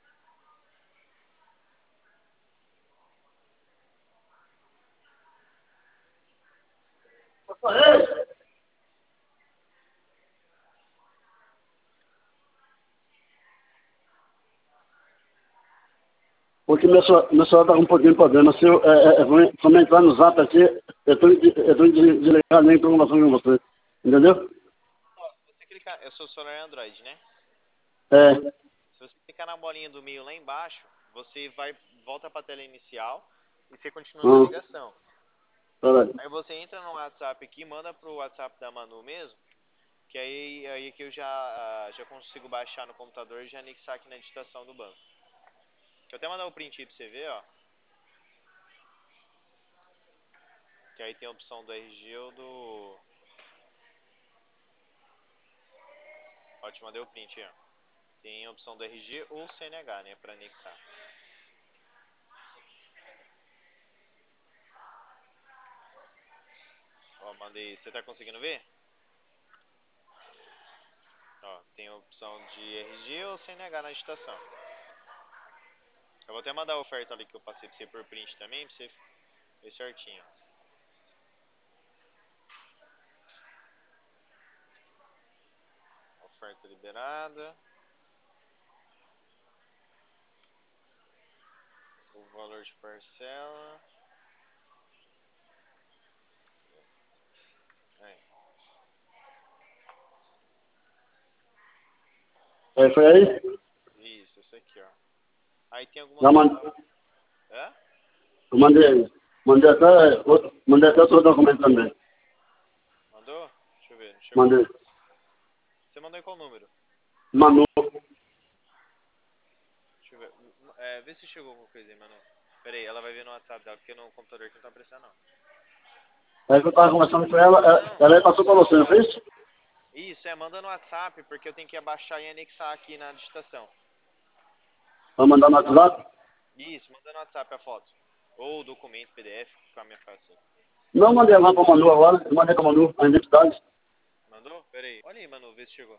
Speaker 2: Porque meu celular, meu celular tá com um pouquinho de problema. Se eu, é, é, é, vou vou entrar no zap aqui, eu tô, eu tô desligar nem tô conversando com você. Entendeu?
Speaker 3: Ó, se você clicar, eu sou celular Android, né?
Speaker 2: É.
Speaker 3: Se você clicar na bolinha do meio lá embaixo, você vai, volta pra tela inicial e você continua na
Speaker 2: Hum,
Speaker 3: ligação.
Speaker 2: pera aí.
Speaker 3: Aí você entra no WhatsApp aqui, manda pro WhatsApp da Manu mesmo, que aí, aí que eu já, ah, já consigo baixar no computador e já anexar aqui na digitação do banco. Deixa eu até mandar o print aí pra você ver, ó. Que aí tem a opção do R G ou do... Ó, te mandei o print aí, ó. Tem a opção do R G ou C N H, né, pra anexar. Ó, mandei... Você tá conseguindo ver? Ó, tem a opção de R G ou C N H na digitação. Eu vou até mandar a oferta ali que eu passei pra você por print também, pra você ver certinho. Oferta liberada. O valor de parcela. Aí.
Speaker 2: É, foi aí?
Speaker 3: Isso, isso aqui, ó. Aí tem algumas
Speaker 2: Já mandei.
Speaker 3: opções. Hã?
Speaker 2: Eu mandei. Mandei até, mandei até o seu documento também.
Speaker 3: Mandou? Deixa eu ver, não chegou
Speaker 2: Mandei.
Speaker 3: não. Você mandou em qual número?
Speaker 2: Manu.
Speaker 3: Deixa eu ver. É, vê se chegou alguma coisa aí, mano. Pera aí, ela vai ver no WhatsApp dela, porque no computador aqui não tá aparecendo não.
Speaker 2: Aí que eu tava conversando com ela, ela ela passou pra você, não fez?
Speaker 3: Isso, é, manda no WhatsApp, porque eu tenho que abaixar e anexar aqui na digitação.
Speaker 2: Vai mandar no WhatsApp?
Speaker 3: Isso, manda no WhatsApp a foto. Ou o documento, P D F, fica mais fácil.
Speaker 2: Não, mandei agora pra Manu agora, eu mandei pra Manu, a identidade.
Speaker 3: Mandou? Pera aí. Olha aí, Manu, vê se chegou.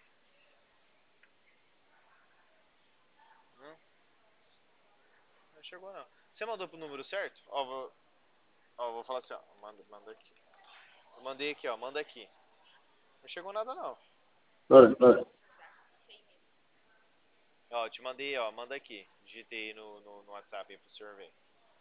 Speaker 3: Não? Não chegou não. Você mandou pro número certo? Ó, vou, ó, vou falar assim, ó. Manda, manda aqui. Eu mandei aqui, ó, manda aqui. Não chegou nada não.
Speaker 2: Peraí, peraí.
Speaker 3: Ó, te mandei, ó, manda aqui. Digitei no, no, no WhatsApp aí pro senhor ver.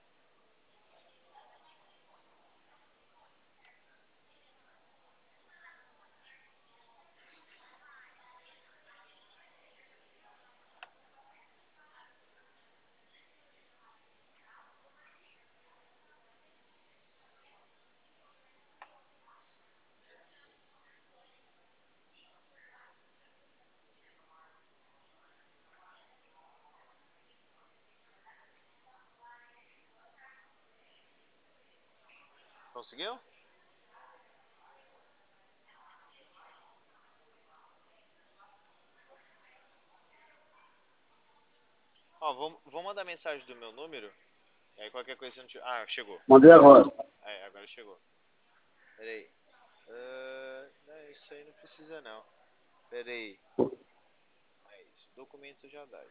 Speaker 3: Conseguiu? Ó, vou, vou mandar mensagem do meu número. E aí qualquer coisa você não te... Ah, chegou.
Speaker 2: Mandei agora.
Speaker 3: É, agora chegou. Pera aí. Uh, não, isso aí não precisa não. Pera aí. É isso. Documento já dá.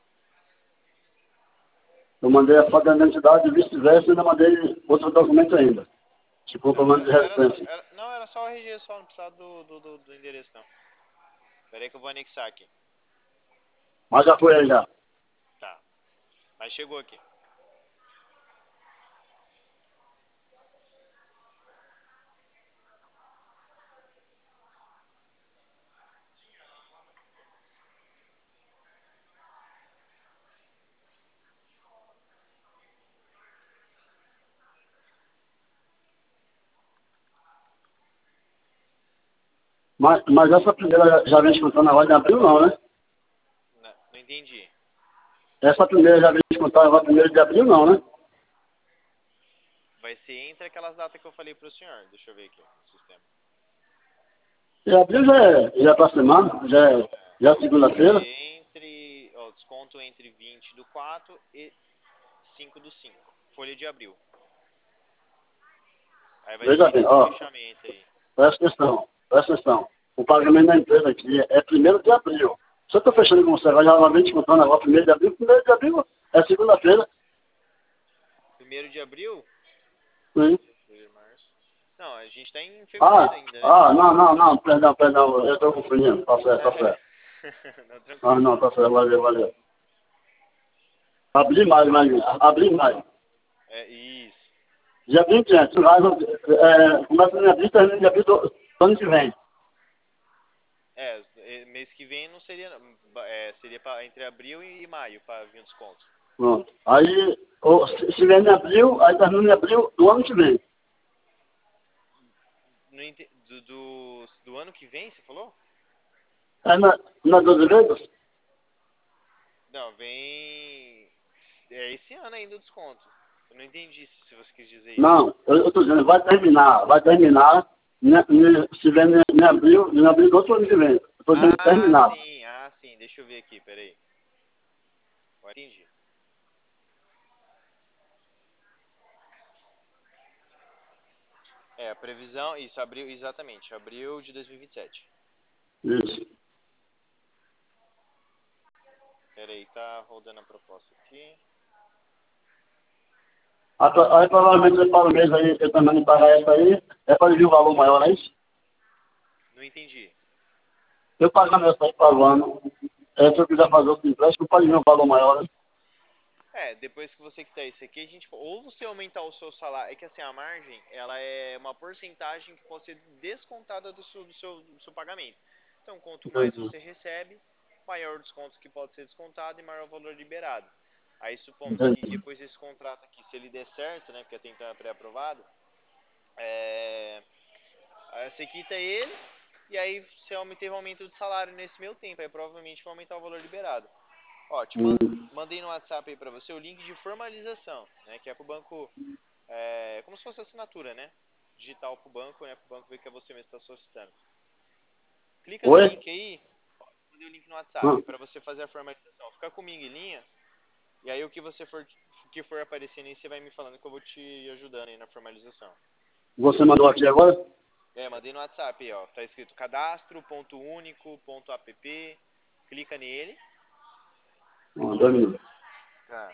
Speaker 2: Eu mandei a foto da identidade, vice-versa, e ainda mandei outro documento ainda. Tipo,
Speaker 3: Não,
Speaker 2: complemento de
Speaker 3: era, era,
Speaker 2: residência.
Speaker 3: era, não, era só o R G, só não precisava do, do, do, do endereço não. Pera aí que eu vou anexar aqui.
Speaker 2: Mas já foi aí já.
Speaker 3: Tá. Mas chegou aqui.
Speaker 2: Mas, mas essa primeira já já vem descontando agora de abril, não, né?
Speaker 3: Não, não entendi.
Speaker 2: Essa primeira já vem descontando agora primeiro de abril, não, né?
Speaker 3: Vai ser entre aquelas datas que eu falei pro senhor. Deixa eu ver aqui no sistema.
Speaker 2: E abril já é, já é pra semana, já é, já é
Speaker 3: Vai
Speaker 2: segunda-feira.
Speaker 3: ser entre... Ó, desconto entre vinte do quatro e cinco do cinco. Folha de abril. Aí vai
Speaker 2: Veja
Speaker 3: ser
Speaker 2: bem,
Speaker 3: nesse
Speaker 2: ó,
Speaker 3: fechamento aí.
Speaker 2: presta atenção, presta atenção. O pagamento da empresa aqui é primeiro de abril. Se eu estou fechando com você agora, já vai descontando agora primeiro de abril, primeiro de abril é segunda-feira.
Speaker 3: Primeiro de abril?
Speaker 2: Sim.
Speaker 3: Fevereiro, março. Não, a gente tá em
Speaker 2: Ah,
Speaker 3: fevereiro ainda, né?
Speaker 2: ah, não, não, não, perdão, perdão, eu estou confundindo, tá certo, tá certo.
Speaker 3: Não,
Speaker 2: Ah,
Speaker 3: tranquilo.
Speaker 2: não, tá certo, valeu, valeu. Abri mais, mais, abri mais.
Speaker 3: É isso.
Speaker 2: Dia vinte e antes, mas, é, começa em abril, termina em abril do, do ano que vem.
Speaker 3: É, é, mês que vem não seria. É, seria pra, entre abril e maio para vir um desconto.
Speaker 2: Pronto. Aí, ou, se, se vier em abril, aí termina em abril do ano que vem.
Speaker 3: No, inte- do, do, do ano que vem, você falou?
Speaker 2: Aí na, na doze vezes?
Speaker 3: Não, vem. É esse ano ainda o desconto. Eu não entendi se você quis dizer isso.
Speaker 2: Não, eu estou dizendo, vai terminar, vai terminar, né, né, se vier em, em abril, em abril do outro ano que vem. Eu estou dizendo
Speaker 3: Ah,
Speaker 2: terminar.
Speaker 3: sim, ah, sim. Deixa eu ver aqui, peraí. Agora entendi. É, a previsão, isso, abril, exatamente, abril de dois mil e vinte e sete.
Speaker 2: Isso.
Speaker 3: Peraí, tá rodando a proposta aqui.
Speaker 2: Aí, pro- aí provavelmente você para o mês aí, eu também não pagar essa aí, é para vir um valor maior, não é isso?
Speaker 3: Não entendi.
Speaker 2: Eu pagando essa aí para o ano, é, se eu quiser fazer outro empréstimo, pode vir um valor maior, né?
Speaker 3: É, depois que você quiser isso aqui, a gente, ou você aumentar o seu salário, é que assim, a margem, ela é uma porcentagem que pode ser descontada do seu, do seu, do seu pagamento. Então, quanto mais
Speaker 2: Entendi.
Speaker 3: você recebe, maior o desconto que pode ser descontado e maior o valor liberado. Aí, supomos que
Speaker 2: Entendi.
Speaker 3: depois desse contrato aqui, se ele der certo, né, porque até então é pré-aprovado, é, aí você quita ele, e aí você aumenta- teve um aumento de salário nesse meio tempo, aí provavelmente vai aumentar o valor liberado. Ó, te man-
Speaker 2: Hum,
Speaker 3: mandei no WhatsApp aí pra você o link de formalização, né? Que é pro banco, é, como se fosse assinatura, né? digital pro banco, né? Pro banco ver que é você mesmo que está solicitando. Clica no
Speaker 2: Oi?
Speaker 3: link aí, mandei o link no
Speaker 2: Ah,
Speaker 3: WhatsApp para você fazer a formalização. Fica comigo em linha, e aí o que você for, o que for aparecendo aí, você vai me falando que eu vou te ajudando aí na formalização.
Speaker 2: você mandou aqui agora?
Speaker 3: É, mandei no WhatsApp aí, ó. Tá escrito cadastro ponto único ponto app. Clica nele.
Speaker 2: Ah, dois minutos.
Speaker 3: Tá.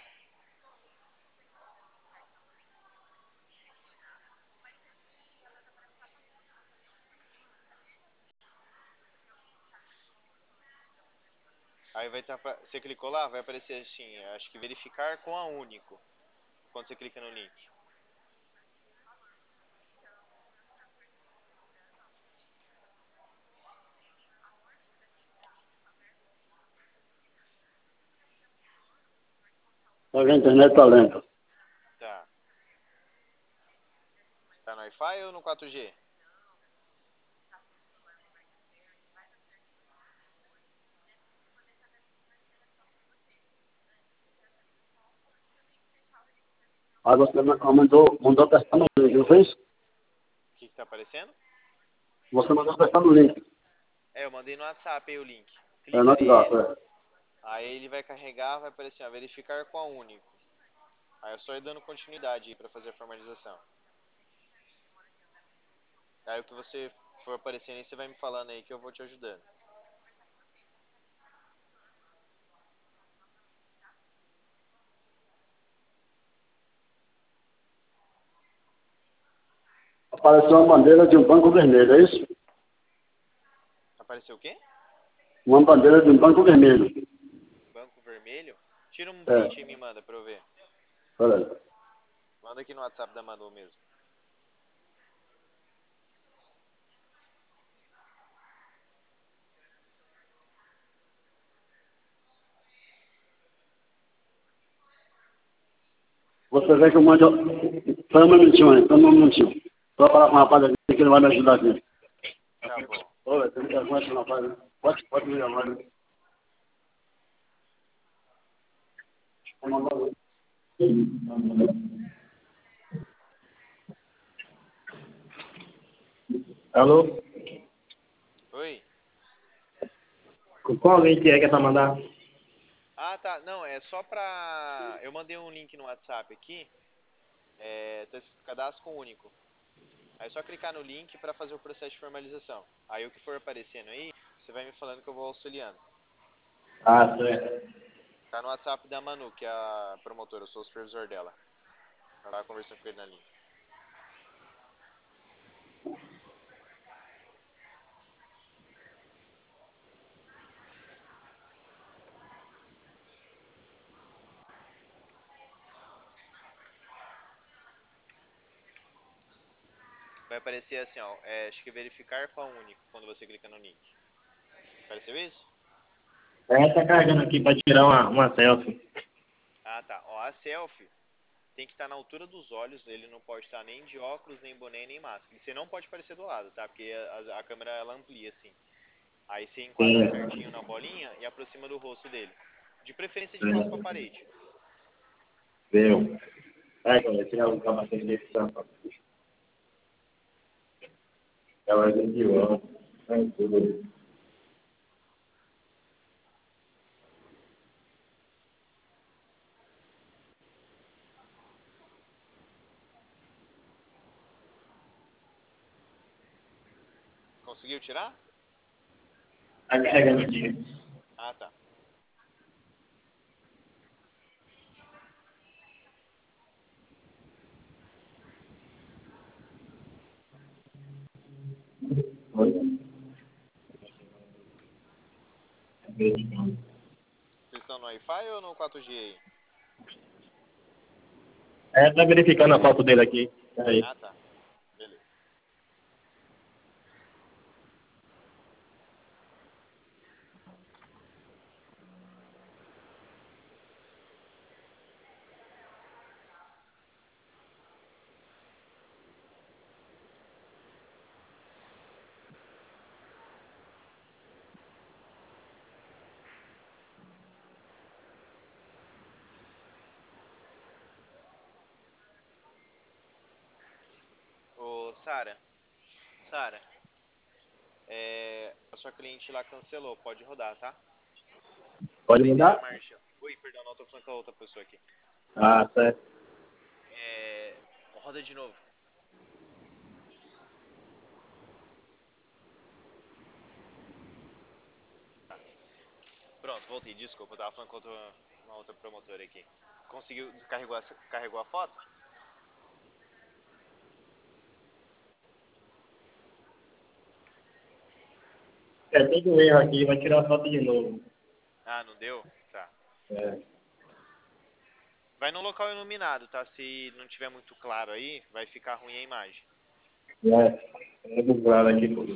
Speaker 3: Aí vai estar, tá, você clicou lá, vai aparecer assim, acho que verificar com a único. Quando você clica no link.
Speaker 2: Só que a internet tá lenta.
Speaker 3: Tá. Tá no Wi-Fi ou no quatro G?
Speaker 2: Aí você ma- mandou, mandou apertar no link, não fez?
Speaker 3: O que que tá aparecendo?
Speaker 2: Você mandou apertar no link.
Speaker 3: É, eu mandei no WhatsApp aí o link.
Speaker 2: É no
Speaker 3: Clica
Speaker 2: WhatsApp,
Speaker 3: nele,
Speaker 2: é.
Speaker 3: aí ele vai carregar, vai aparecer, ó, verificar com a único. Aí eu só ir dando continuidade aí pra fazer a formalização. Aí o que você for aparecendo aí, você vai me falando aí que eu vou te ajudando.
Speaker 2: Apareceu uma bandeira de um banco vermelho, é isso?
Speaker 3: Apareceu o quê?
Speaker 2: Uma bandeira de um banco vermelho.
Speaker 3: Banco vermelho? Tira um
Speaker 2: É,
Speaker 3: print e me manda pra eu ver.
Speaker 2: peraí.
Speaker 3: Manda aqui no WhatsApp da Manu mesmo.
Speaker 2: Você vê que eu mando. Só um minutinho aí, só um minutinho. Só falar com o rapaz aqui que ele vai me ajudar aqui.
Speaker 3: Tá bom.
Speaker 2: Oi, tem que arrumar esse rapaz, né? Pode, pode me chamar, né? Alô?
Speaker 3: Oi?
Speaker 2: Qual link é que é pra mandar?
Speaker 3: Ah, tá. Não, é só pra... Eu mandei um link no WhatsApp aqui. É, tá escrito cadastro com único. Aí é só clicar no link pra fazer o processo de formalização. Aí o que for aparecendo aí, você vai me falando que eu vou auxiliando.
Speaker 2: Ah, certo.
Speaker 3: Tá no WhatsApp da Manu, que é a promotora, eu sou o supervisor dela. Ela tá conversando com ele na linha. Vai aparecer assim, ó, é, acho que verificar com a único, quando você clica no link. Apareceu isso?
Speaker 2: É, tá carregando aqui pra tirar uma, uma selfie.
Speaker 3: Ah, tá. Ó, a selfie tem que estar na altura dos olhos, ele não pode estar nem de óculos, nem boné, nem máscara. E você não pode aparecer do lado, tá? Porque a, a câmera ela amplia assim. Aí você enquadra
Speaker 2: Sim,
Speaker 3: certinho na bolinha e aproxima do rosto dele. De preferência de costas pra
Speaker 2: sim.
Speaker 3: parede.
Speaker 2: Deu. É, galera, tirar o capacete desse tampa. Ela é de ó. É tudo.
Speaker 3: Conseguiu tirar?
Speaker 2: Tá carregando aqui.
Speaker 3: Ah, tá.
Speaker 2: Oi.
Speaker 3: Vocês estão no Wi-Fi ou no quatro G aí?
Speaker 2: É, tá verificando a foto dele aqui. Aí.
Speaker 3: Ah, tá. Beleza. Sara, Sara, é, a sua cliente lá cancelou, pode rodar, tá?
Speaker 2: Pode
Speaker 3: Prender na
Speaker 2: mudar?
Speaker 3: marcha. Oi, perdão, não tô falando com a outra pessoa aqui.
Speaker 2: Ah, certo.
Speaker 3: É, roda de novo. Pronto, voltei, desculpa, eu tava falando com outra, uma outra promotora aqui. Conseguiu, descarregou a, carregou a foto?
Speaker 2: É, tem um erro aqui, vai tirar a foto de novo.
Speaker 3: Ah, não deu? Tá.
Speaker 2: É.
Speaker 3: Vai no local iluminado, tá? Se não tiver muito claro aí, vai ficar ruim a imagem.
Speaker 2: É, é buglado aqui tudo.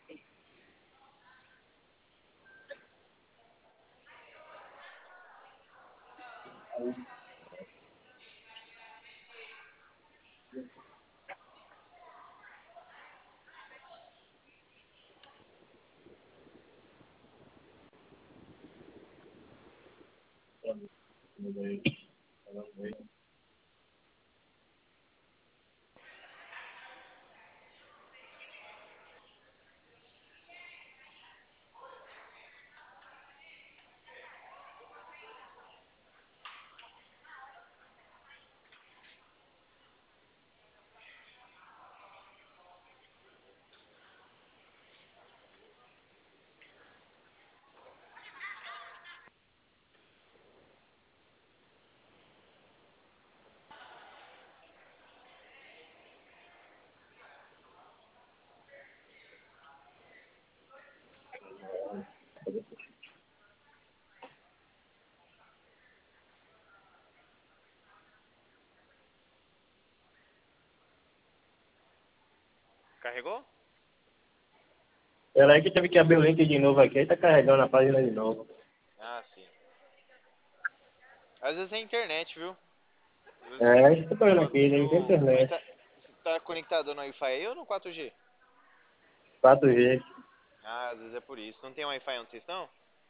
Speaker 3: Carregou?
Speaker 2: Pera aí que teve que abrir o link de novo aqui, aí tá carregando a página de novo.
Speaker 3: Ah, sim. Às vezes é internet, viu? Às vezes
Speaker 2: É, isso que eu tô vendo
Speaker 3: o
Speaker 2: aqui, nem tem
Speaker 3: bagulho. Mas
Speaker 2: internet.
Speaker 3: tá, você tá conectado no Wi-Fi aí ou no quatro G?
Speaker 2: quatro G.
Speaker 3: Ah, às vezes é por isso. Não tem Wi-Fi onde vocês estão?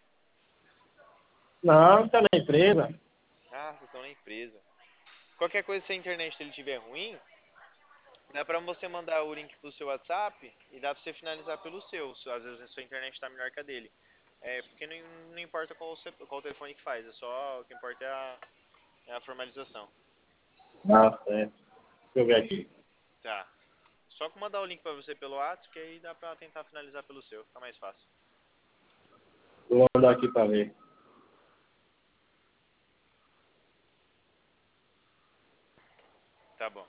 Speaker 2: Não, tá na empresa.
Speaker 3: Ah, vocês estão na empresa. Qualquer coisa, se a internet dele estiver ruim, dá pra você mandar o link pro seu WhatsApp e dá pra você finalizar pelo seu. Se às vezes a sua internet tá melhor que a dele. É, porque não, não importa qual, você- qual telefone que faz, é só o que importa é a, é a formalização.
Speaker 2: Ah, certo. Deixa eu ver aqui.
Speaker 3: Tá. Só que mandar o link pra você pelo WhatsApp, que aí dá pra tentar finalizar pelo seu, fica mais fácil.
Speaker 2: Vou mandar aqui pra ver.
Speaker 3: Tá bom.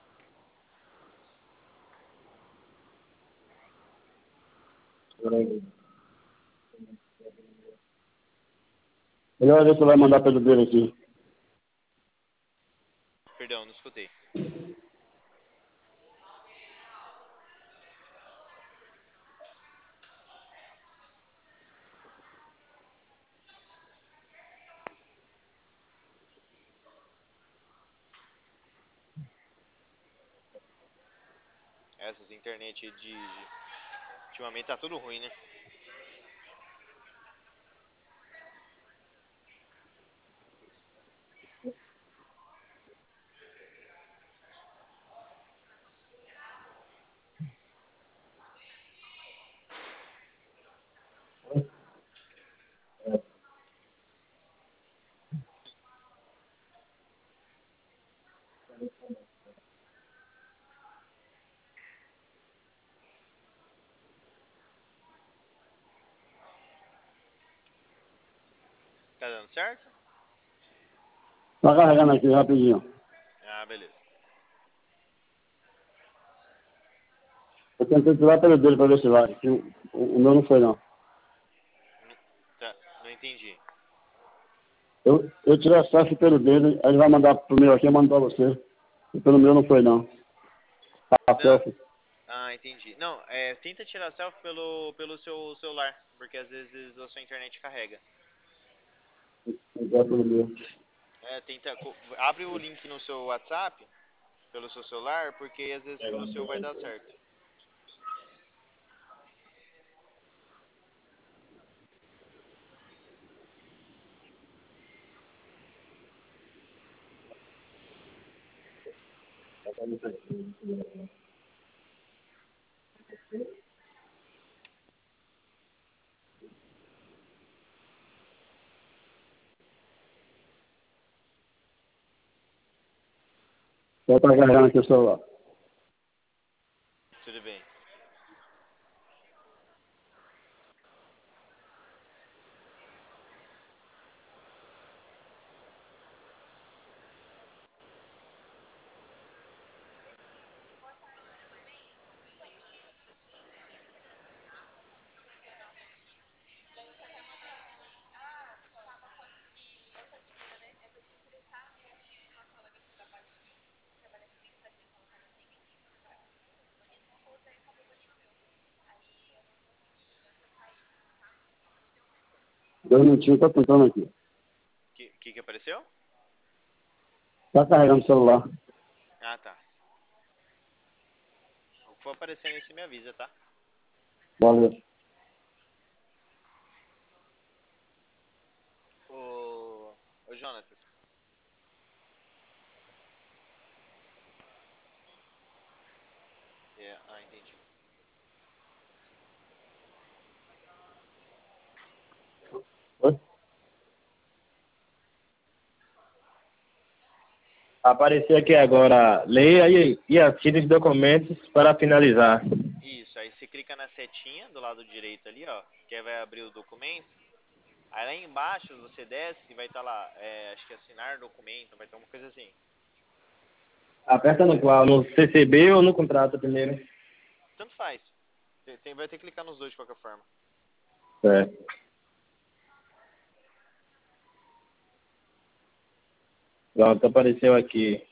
Speaker 2: Melhor ver se vai mandar pelo dele aqui.
Speaker 3: Perdão, não escutei. Essas internet de, de- ultimamente tá tudo ruim, né? Tá dando certo?
Speaker 2: Tá carregando aqui rapidinho.
Speaker 3: Ah, beleza.
Speaker 2: Eu tentei tirar pelo dele pra ver se vai. que O, o meu não foi não.
Speaker 3: Não, tá, não entendi.
Speaker 2: Eu, eu tirei a selfie pelo dele, aí ele vai mandar pro meu aqui, eu mando pra você. E pelo meu não foi não. A
Speaker 3: Não,
Speaker 2: selfie.
Speaker 3: ah, entendi. Não, é, tenta tirar selfie pelo, pelo seu celular, porque às vezes a sua internet carrega.
Speaker 2: Não é pelo meu.
Speaker 3: É, tenta, co- abre o link no seu WhatsApp, pelo seu celular, porque às vezes pelo seu vai dar certo.
Speaker 2: Só tá carregando aqui o celular.
Speaker 3: Tudo bem.
Speaker 2: Dois minutinhos, tô tentando aqui.
Speaker 3: O que, que que apareceu?
Speaker 2: Tá carregando o celular.
Speaker 3: Ah, tá. O que for aparecendo aí, você me avisa, tá?
Speaker 2: Valeu.
Speaker 3: Ô, ô Jonatas. É, ah, entendi.
Speaker 2: Oi?
Speaker 4: Aparecer aqui agora, leia e, e assine os documentos para finalizar.
Speaker 3: Isso, aí você clica na setinha do lado direito ali, ó, que aí vai abrir o documento. Aí lá embaixo você desce e vai estar lá, é, acho que assinar documento, vai ter uma coisa assim.
Speaker 4: Aperta no qual? No C C B ou no contrato primeiro?
Speaker 3: Tanto faz. Tem, tem- vai ter que clicar nos dois de qualquer forma.
Speaker 4: Certo. Pronto, apareceu aqui.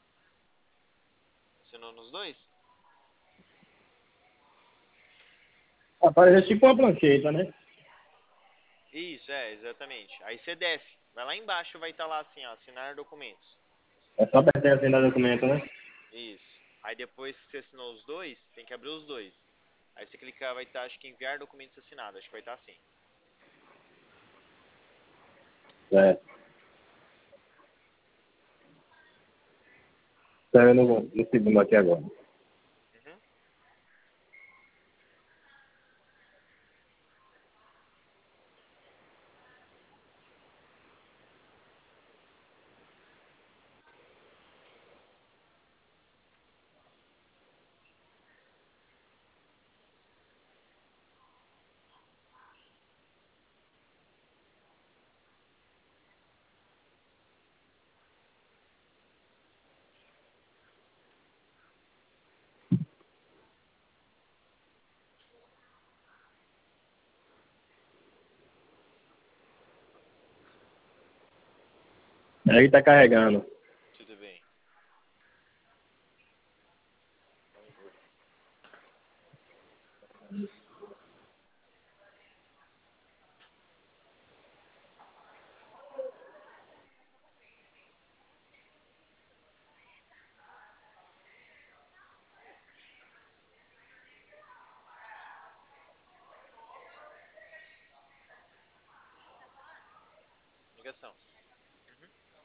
Speaker 3: Assinou nos dois?
Speaker 4: Apareceu tipo uma plancheta, né?
Speaker 3: Isso, é, exatamente. Aí você desce, vai lá embaixo, vai estar lá assim, ó, assinar documentos.
Speaker 4: É só apertar assinar documento, né?
Speaker 3: Isso. Aí depois que você assinou os dois, tem que abrir os dois. Aí você clicar, vai estar, acho que enviar documentos assinados, acho que vai estar assim.
Speaker 4: Certo. Saiu no, no segundo aqui agora.
Speaker 3: Uhum.
Speaker 4: Aí tá carregando.
Speaker 3: Tudo bem. Ligação. Uhum.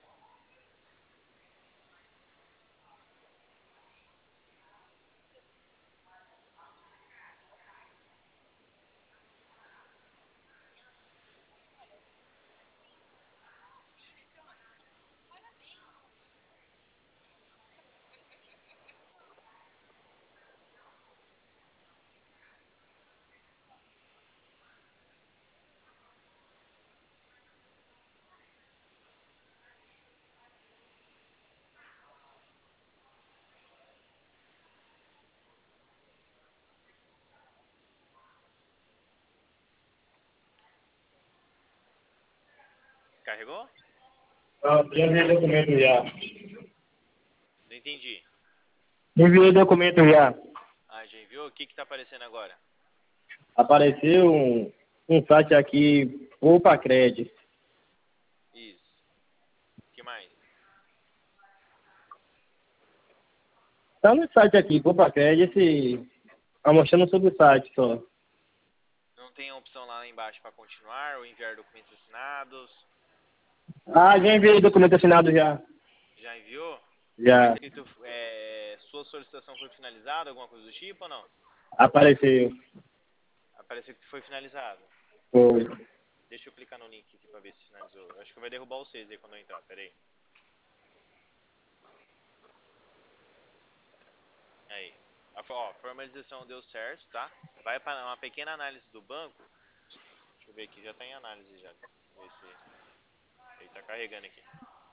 Speaker 3: Carregou?
Speaker 4: Pronto, já enviei documento já.
Speaker 3: Não entendi.
Speaker 4: Enviei documento já.
Speaker 3: Ah, já enviou? O que que tá aparecendo agora?
Speaker 4: Apareceu um, um site aqui, Poupa Crédito.
Speaker 3: Isso. O que mais?
Speaker 4: Tá no site aqui, Poupa Crédito, e tá mostrando sobre o site só.
Speaker 3: Não tem a opção lá embaixo para continuar ou enviar documentos assinados?
Speaker 4: Ah, já enviei documento assinado já.
Speaker 3: Já enviou? Tá
Speaker 4: Já.
Speaker 3: escrito, é, sua solicitação foi finalizada, alguma coisa do tipo ou não?
Speaker 4: Apareceu.
Speaker 3: Apareceu que foi finalizado.
Speaker 4: Foi.
Speaker 3: Deixa eu clicar no link aqui pra ver se finalizou. Eu acho que vai derrubar vocês aí quando eu entrar, pera aí. Aí. A, ó, formalização deu certo, tá? Vai para uma pequena análise do banco. Deixa eu ver aqui, já tá em análise já. Ver se... Ele tá carregando aqui.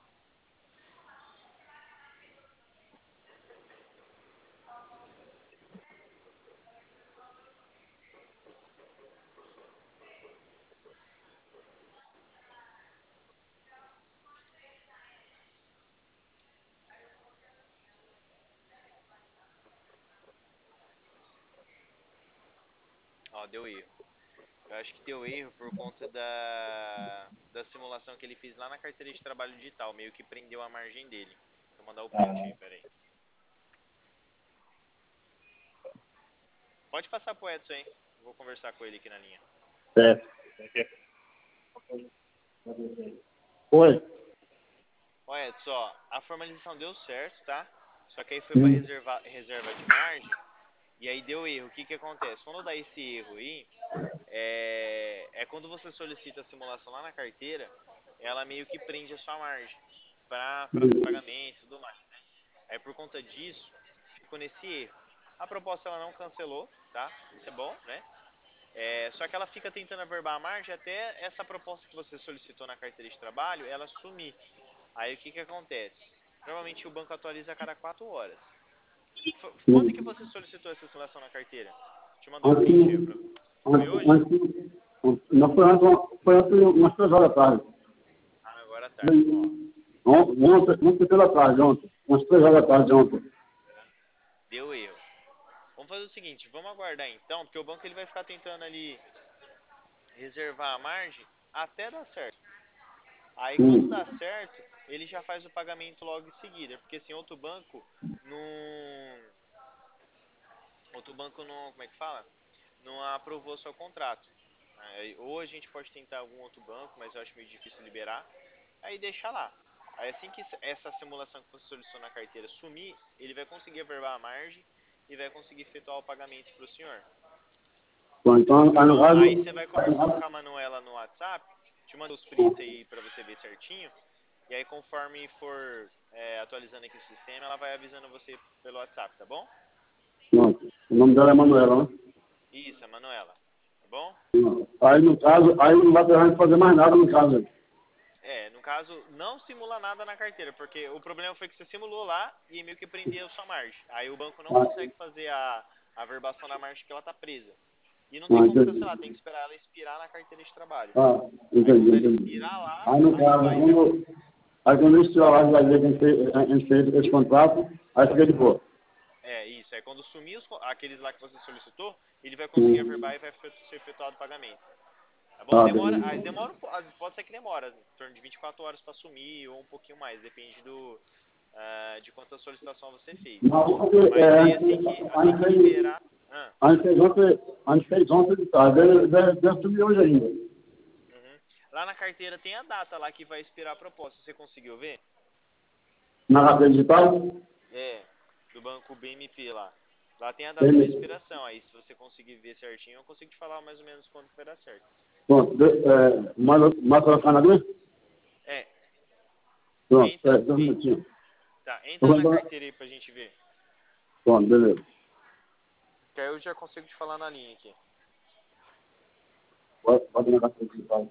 Speaker 3: Ó, deu erro. Eu acho que deu erro por conta da, da simulação que ele fez lá na carteira de trabalho digital. Meio que prendeu a margem dele. Vou mandar o print aí, peraí. Pode passar pro Edson aí. Vou conversar com ele aqui na linha.
Speaker 4: Certo. Oi.
Speaker 3: Ó, Edson, ó, a formalização deu certo, tá? Só que aí foi pra
Speaker 4: Hum.
Speaker 3: reserva, reserva de margem. E aí deu erro. O que que acontece? Quando dá esse erro aí, é, é quando você solicita a simulação lá na carteira, ela meio que prende a sua margem para fazer pagamento e tudo mais. Aí por conta disso, ficou nesse erro. A proposta ela não cancelou, tá? Isso é bom, né? É, só que ela fica tentando averbar a margem até essa proposta que você solicitou na carteira de trabalho, ela sumir. Aí o que que acontece? Normalmente o banco atualiza a cada quatro horas. F- Quando que você solicitou essa simulação na carteira? Te mandou o print?
Speaker 2: Antes,
Speaker 3: Pra... Foi
Speaker 2: antes,
Speaker 3: hoje?
Speaker 2: antes, não foi antes, foi antes umas três horas da tarde.
Speaker 3: Ah, agora à tarde, ó.
Speaker 2: Ontem, ontem, ontem pela tarde, ontem. Umas três horas da tarde ontem.
Speaker 3: Deu erro. Vamos fazer o seguinte, vamos aguardar então, porque o banco ele vai ficar tentando ali reservar a margem até dar certo. Aí quando
Speaker 2: Hum.
Speaker 3: dá certo, ele já faz o pagamento logo em seguida, porque assim, outro banco não outro banco não, como é que fala? Não aprovou seu contrato. Aí, ou a gente pode tentar algum outro banco, mas eu acho meio difícil liberar. Aí deixa lá. Aí assim que essa simulação que você solicitou na carteira sumir, ele vai conseguir averbar a margem e vai conseguir efetuar o pagamento para o senhor.
Speaker 2: Bom, então,
Speaker 3: Tá
Speaker 2: aí no
Speaker 3: bom? Aí
Speaker 2: caso,
Speaker 3: você vai conversando com a Manuela no WhatsApp, te manda os prints aí para você ver certinho. E aí conforme for é, atualizando aqui o sistema, ela vai avisando você pelo WhatsApp, tá bom?
Speaker 2: pronto. O nome dela é Manuela, né?
Speaker 3: Isso, a Manuela. Tá bom?
Speaker 2: Aí no caso, aí não vai precisar fazer mais nada no caso.
Speaker 3: É, no caso, não simula nada na carteira, porque o problema foi que você simulou lá e meio que prendeu sua margem. Aí o banco não
Speaker 2: Ah,
Speaker 3: consegue fazer a, a verbação da margem porque ela tá presa. E não tem
Speaker 2: ah,
Speaker 3: como
Speaker 2: entendi.
Speaker 3: cancelar, tem que esperar ela expirar na carteira de trabalho.
Speaker 2: Ah,
Speaker 3: Aí
Speaker 2: entendi,
Speaker 3: quando ela
Speaker 2: entendi.
Speaker 3: expirar lá,
Speaker 2: Aí no
Speaker 3: aí
Speaker 2: caso,
Speaker 3: vai ver.
Speaker 2: quando, aí quando eles tiver lá, vai ver que a gente fez, a gente fez esse contrato, aí fica de boa.
Speaker 3: É, isso. Aí quando sumir os, co- aqueles lá que você solicitou, ele vai conseguir
Speaker 2: Hum.
Speaker 3: averbar e vai fe- ser efetuado o pagamento. Tá bom?
Speaker 2: Ah,
Speaker 3: Demora,
Speaker 2: beleza.
Speaker 3: ah, demora, um po- ah, pode ser que demora, em torno de vinte e quatro horas para sumir ou um pouquinho mais, depende do, ah, de quanta solicitação você fez.
Speaker 2: Não, porque
Speaker 3: Mas
Speaker 2: é, a
Speaker 3: aí
Speaker 2: gente
Speaker 3: assim que,
Speaker 2: a
Speaker 3: assim
Speaker 2: gente
Speaker 3: que
Speaker 2: fez,
Speaker 3: liberar. Ah,
Speaker 2: a gente fez ontem, a gente fez ontem de tarde, deve, deve, deve subir hoje ainda.
Speaker 3: uhum. Lá na carteira tem a data lá que vai expirar a proposta. Você conseguiu ver?
Speaker 2: Na carteira digital,
Speaker 3: É, do banco B M P lá. Lá tem a data de
Speaker 2: tem,
Speaker 3: expiração. Aí se você conseguir ver certinho, eu consigo te falar mais ou menos quando que vai dar certo.
Speaker 2: pronto, de, é, mais, mais colocar na minha?
Speaker 3: É,
Speaker 2: Pronto,
Speaker 3: entra,
Speaker 2: é, dois
Speaker 3: en-
Speaker 2: minutinhos.
Speaker 3: tá,
Speaker 2: Eu
Speaker 3: entra
Speaker 2: vou
Speaker 3: na
Speaker 2: entrar,
Speaker 3: carteira aí pra gente ver.
Speaker 2: pronto, beleza.
Speaker 3: Que aí eu já consigo te falar na linha aqui.
Speaker 2: Pode, pode ir na carteira digital.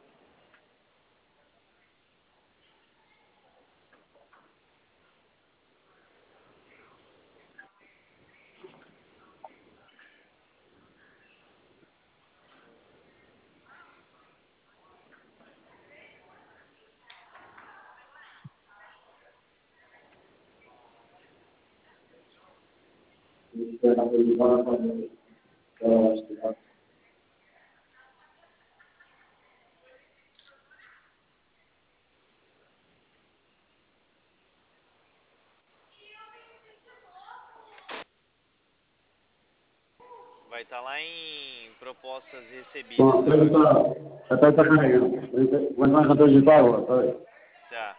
Speaker 2: Na carteira digital, eu acho que tá.
Speaker 3: Vai estar lá em propostas recebidas,
Speaker 2: Pronto,
Speaker 3: eu
Speaker 2: ele
Speaker 3: acho.
Speaker 2: está, até está carregando. Ele tá- Vou entrar na carteira digital agora, peraí.
Speaker 3: Tá.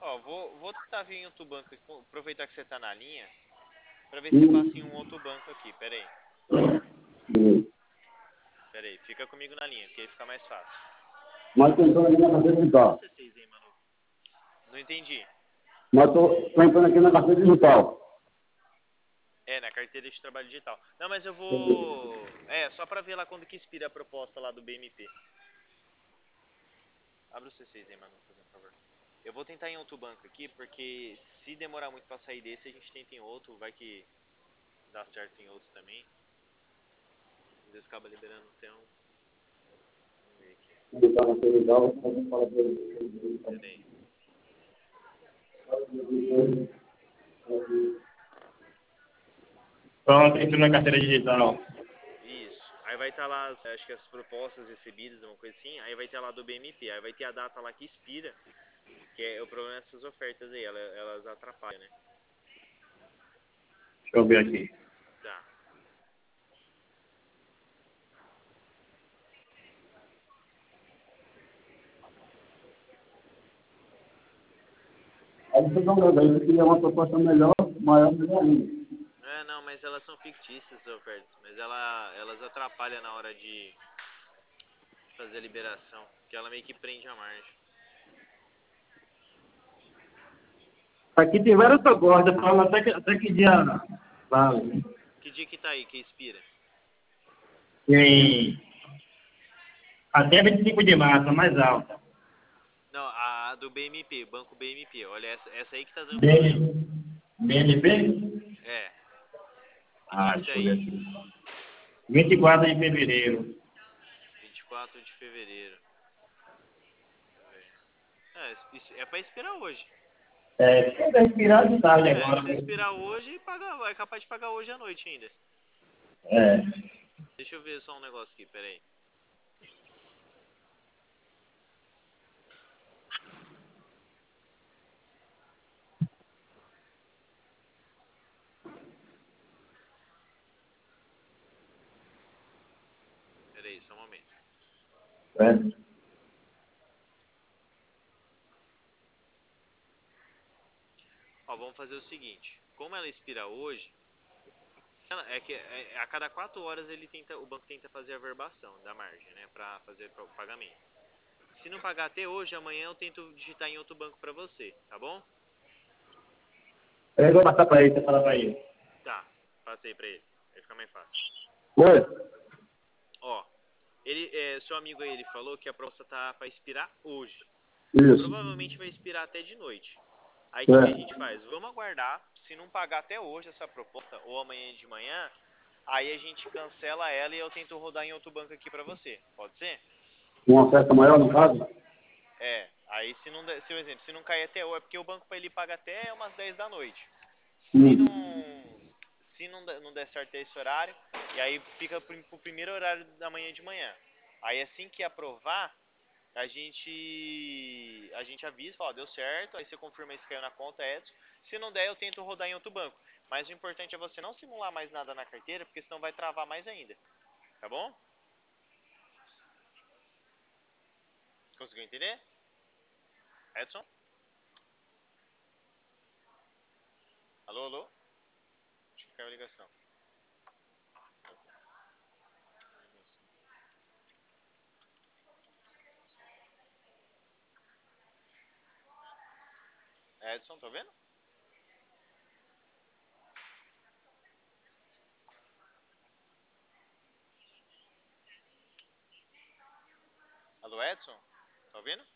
Speaker 3: Ó, vou, vou tentar vir em outro banco, aqui, aproveitar que você tá na linha, pra ver se você passa
Speaker 2: Hum.
Speaker 3: em um outro banco aqui, pera aí.
Speaker 2: Beleza.
Speaker 3: Pera aí, fica comigo na linha, que aí fica mais fácil.
Speaker 2: Mas tô entrando aqui na carteira digital.
Speaker 3: C seis aí, Manu. Não entendi.
Speaker 2: Mas tô, tô entrando aqui na carteira digital.
Speaker 3: É, na carteira de trabalho digital. Não, mas eu vou... É, só pra ver lá quando que expira a proposta lá do B M P. Abre o C seis aí, Manu, por favor. Eu vou tentar em outro banco aqui, porque se demorar muito pra sair desse, a gente tenta em outro, vai que dá certo em outro também. Às vezes acaba liberando até um... Vamos ver aqui.
Speaker 2: Vou entrar na carteira digital, vou falar pra ele.
Speaker 3: Pera aí.
Speaker 4: Pronto, entrou na carteira digital.
Speaker 3: Isso. Aí vai estar lá, as- acho que as propostas recebidas, uma coisa assim. Aí vai ter lá do B M P. Aí vai ter a data lá que expira. Que é o problema dessas ofertas aí. Elas, elas atrapalham, né?
Speaker 4: Deixa eu ver aqui.
Speaker 3: Tá.
Speaker 2: Aí você dá uma olhada aí, se tiver uma proposta melhor, maior, melhor ainda.
Speaker 3: É, não, mas elas são fictícias as ofertas. Mas ela, elas atrapalham na hora de fazer a liberação. Porque ela meio que prende a margem.
Speaker 4: Aqui tem várias propostas, falam até que, até que dia vale.
Speaker 3: Que dia que tá aí, que expira?
Speaker 4: Tem até vinte e cinco de março, a mais alta.
Speaker 3: Não, a do B M P, Banco B M P. Olha, essa, essa aí que tá dando problema.
Speaker 4: B N B?
Speaker 3: É. Que dia
Speaker 4: Ah,
Speaker 3: que tá
Speaker 4: deixa eu ver
Speaker 3: aí?
Speaker 4: aqui. vinte e quatro de fevereiro.
Speaker 3: vinte e quatro de fevereiro. É, isso- é pra expirar hoje.
Speaker 4: É, se puder inspirar de tarde
Speaker 3: É,
Speaker 4: agora.
Speaker 3: se expirar hoje, paga, é capaz de pagar hoje à noite ainda.
Speaker 4: É.
Speaker 3: Deixa eu ver só um negócio aqui, pera aí. Pera aí, só um momento.
Speaker 4: É.
Speaker 3: Ó, vamos fazer o seguinte. Como ela expira hoje, se ela- é que é- a cada quatro horas ele tenta, o banco tenta fazer a verbação da margem, né, pra fazer o pagamento. Se não pagar até hoje, amanhã eu tento digitar em outro banco pra você, tá bom?
Speaker 4: Eu vou passar para ele, você fala para ele.
Speaker 3: Tá, passei pra ele. Vai ficar mais fácil.
Speaker 2: Oi?
Speaker 3: Ó, ele, é, seu amigo aí, ele falou que a proposta tá pra expirar hoje.
Speaker 2: Isso.
Speaker 3: Provavelmente vai expirar até de noite. Aí o que, que a gente
Speaker 2: É.
Speaker 3: faz? Vamos aguardar. Se não pagar até hoje essa proposta, ou amanhã de manhã, aí a gente cancela ela e eu tento rodar em outro banco aqui pra você. Pode ser?
Speaker 2: Uma oferta maior, no caso?
Speaker 3: É. Aí se não der, se, por exemplo, se não cair até hoje, é porque o banco ele paga até umas dez da noite. Se
Speaker 2: Hum.
Speaker 3: não se não der, não der certo esse horário, e aí fica pro, pro primeiro horário da manhã de manhã. Aí assim que aprovar, a gente a gente avisa, fala, ó, deu certo, aí você confirma se caiu na conta, Edson. Se não der, eu tento rodar em outro banco. Mas o importante é você não simular mais nada na carteira, porque senão vai travar mais ainda. Tá bom? Conseguiu entender? Edson? Alô, alô? Acho que caiu a ligação. Edson, tá vendo? Alô, Edson? Tá ouvindo?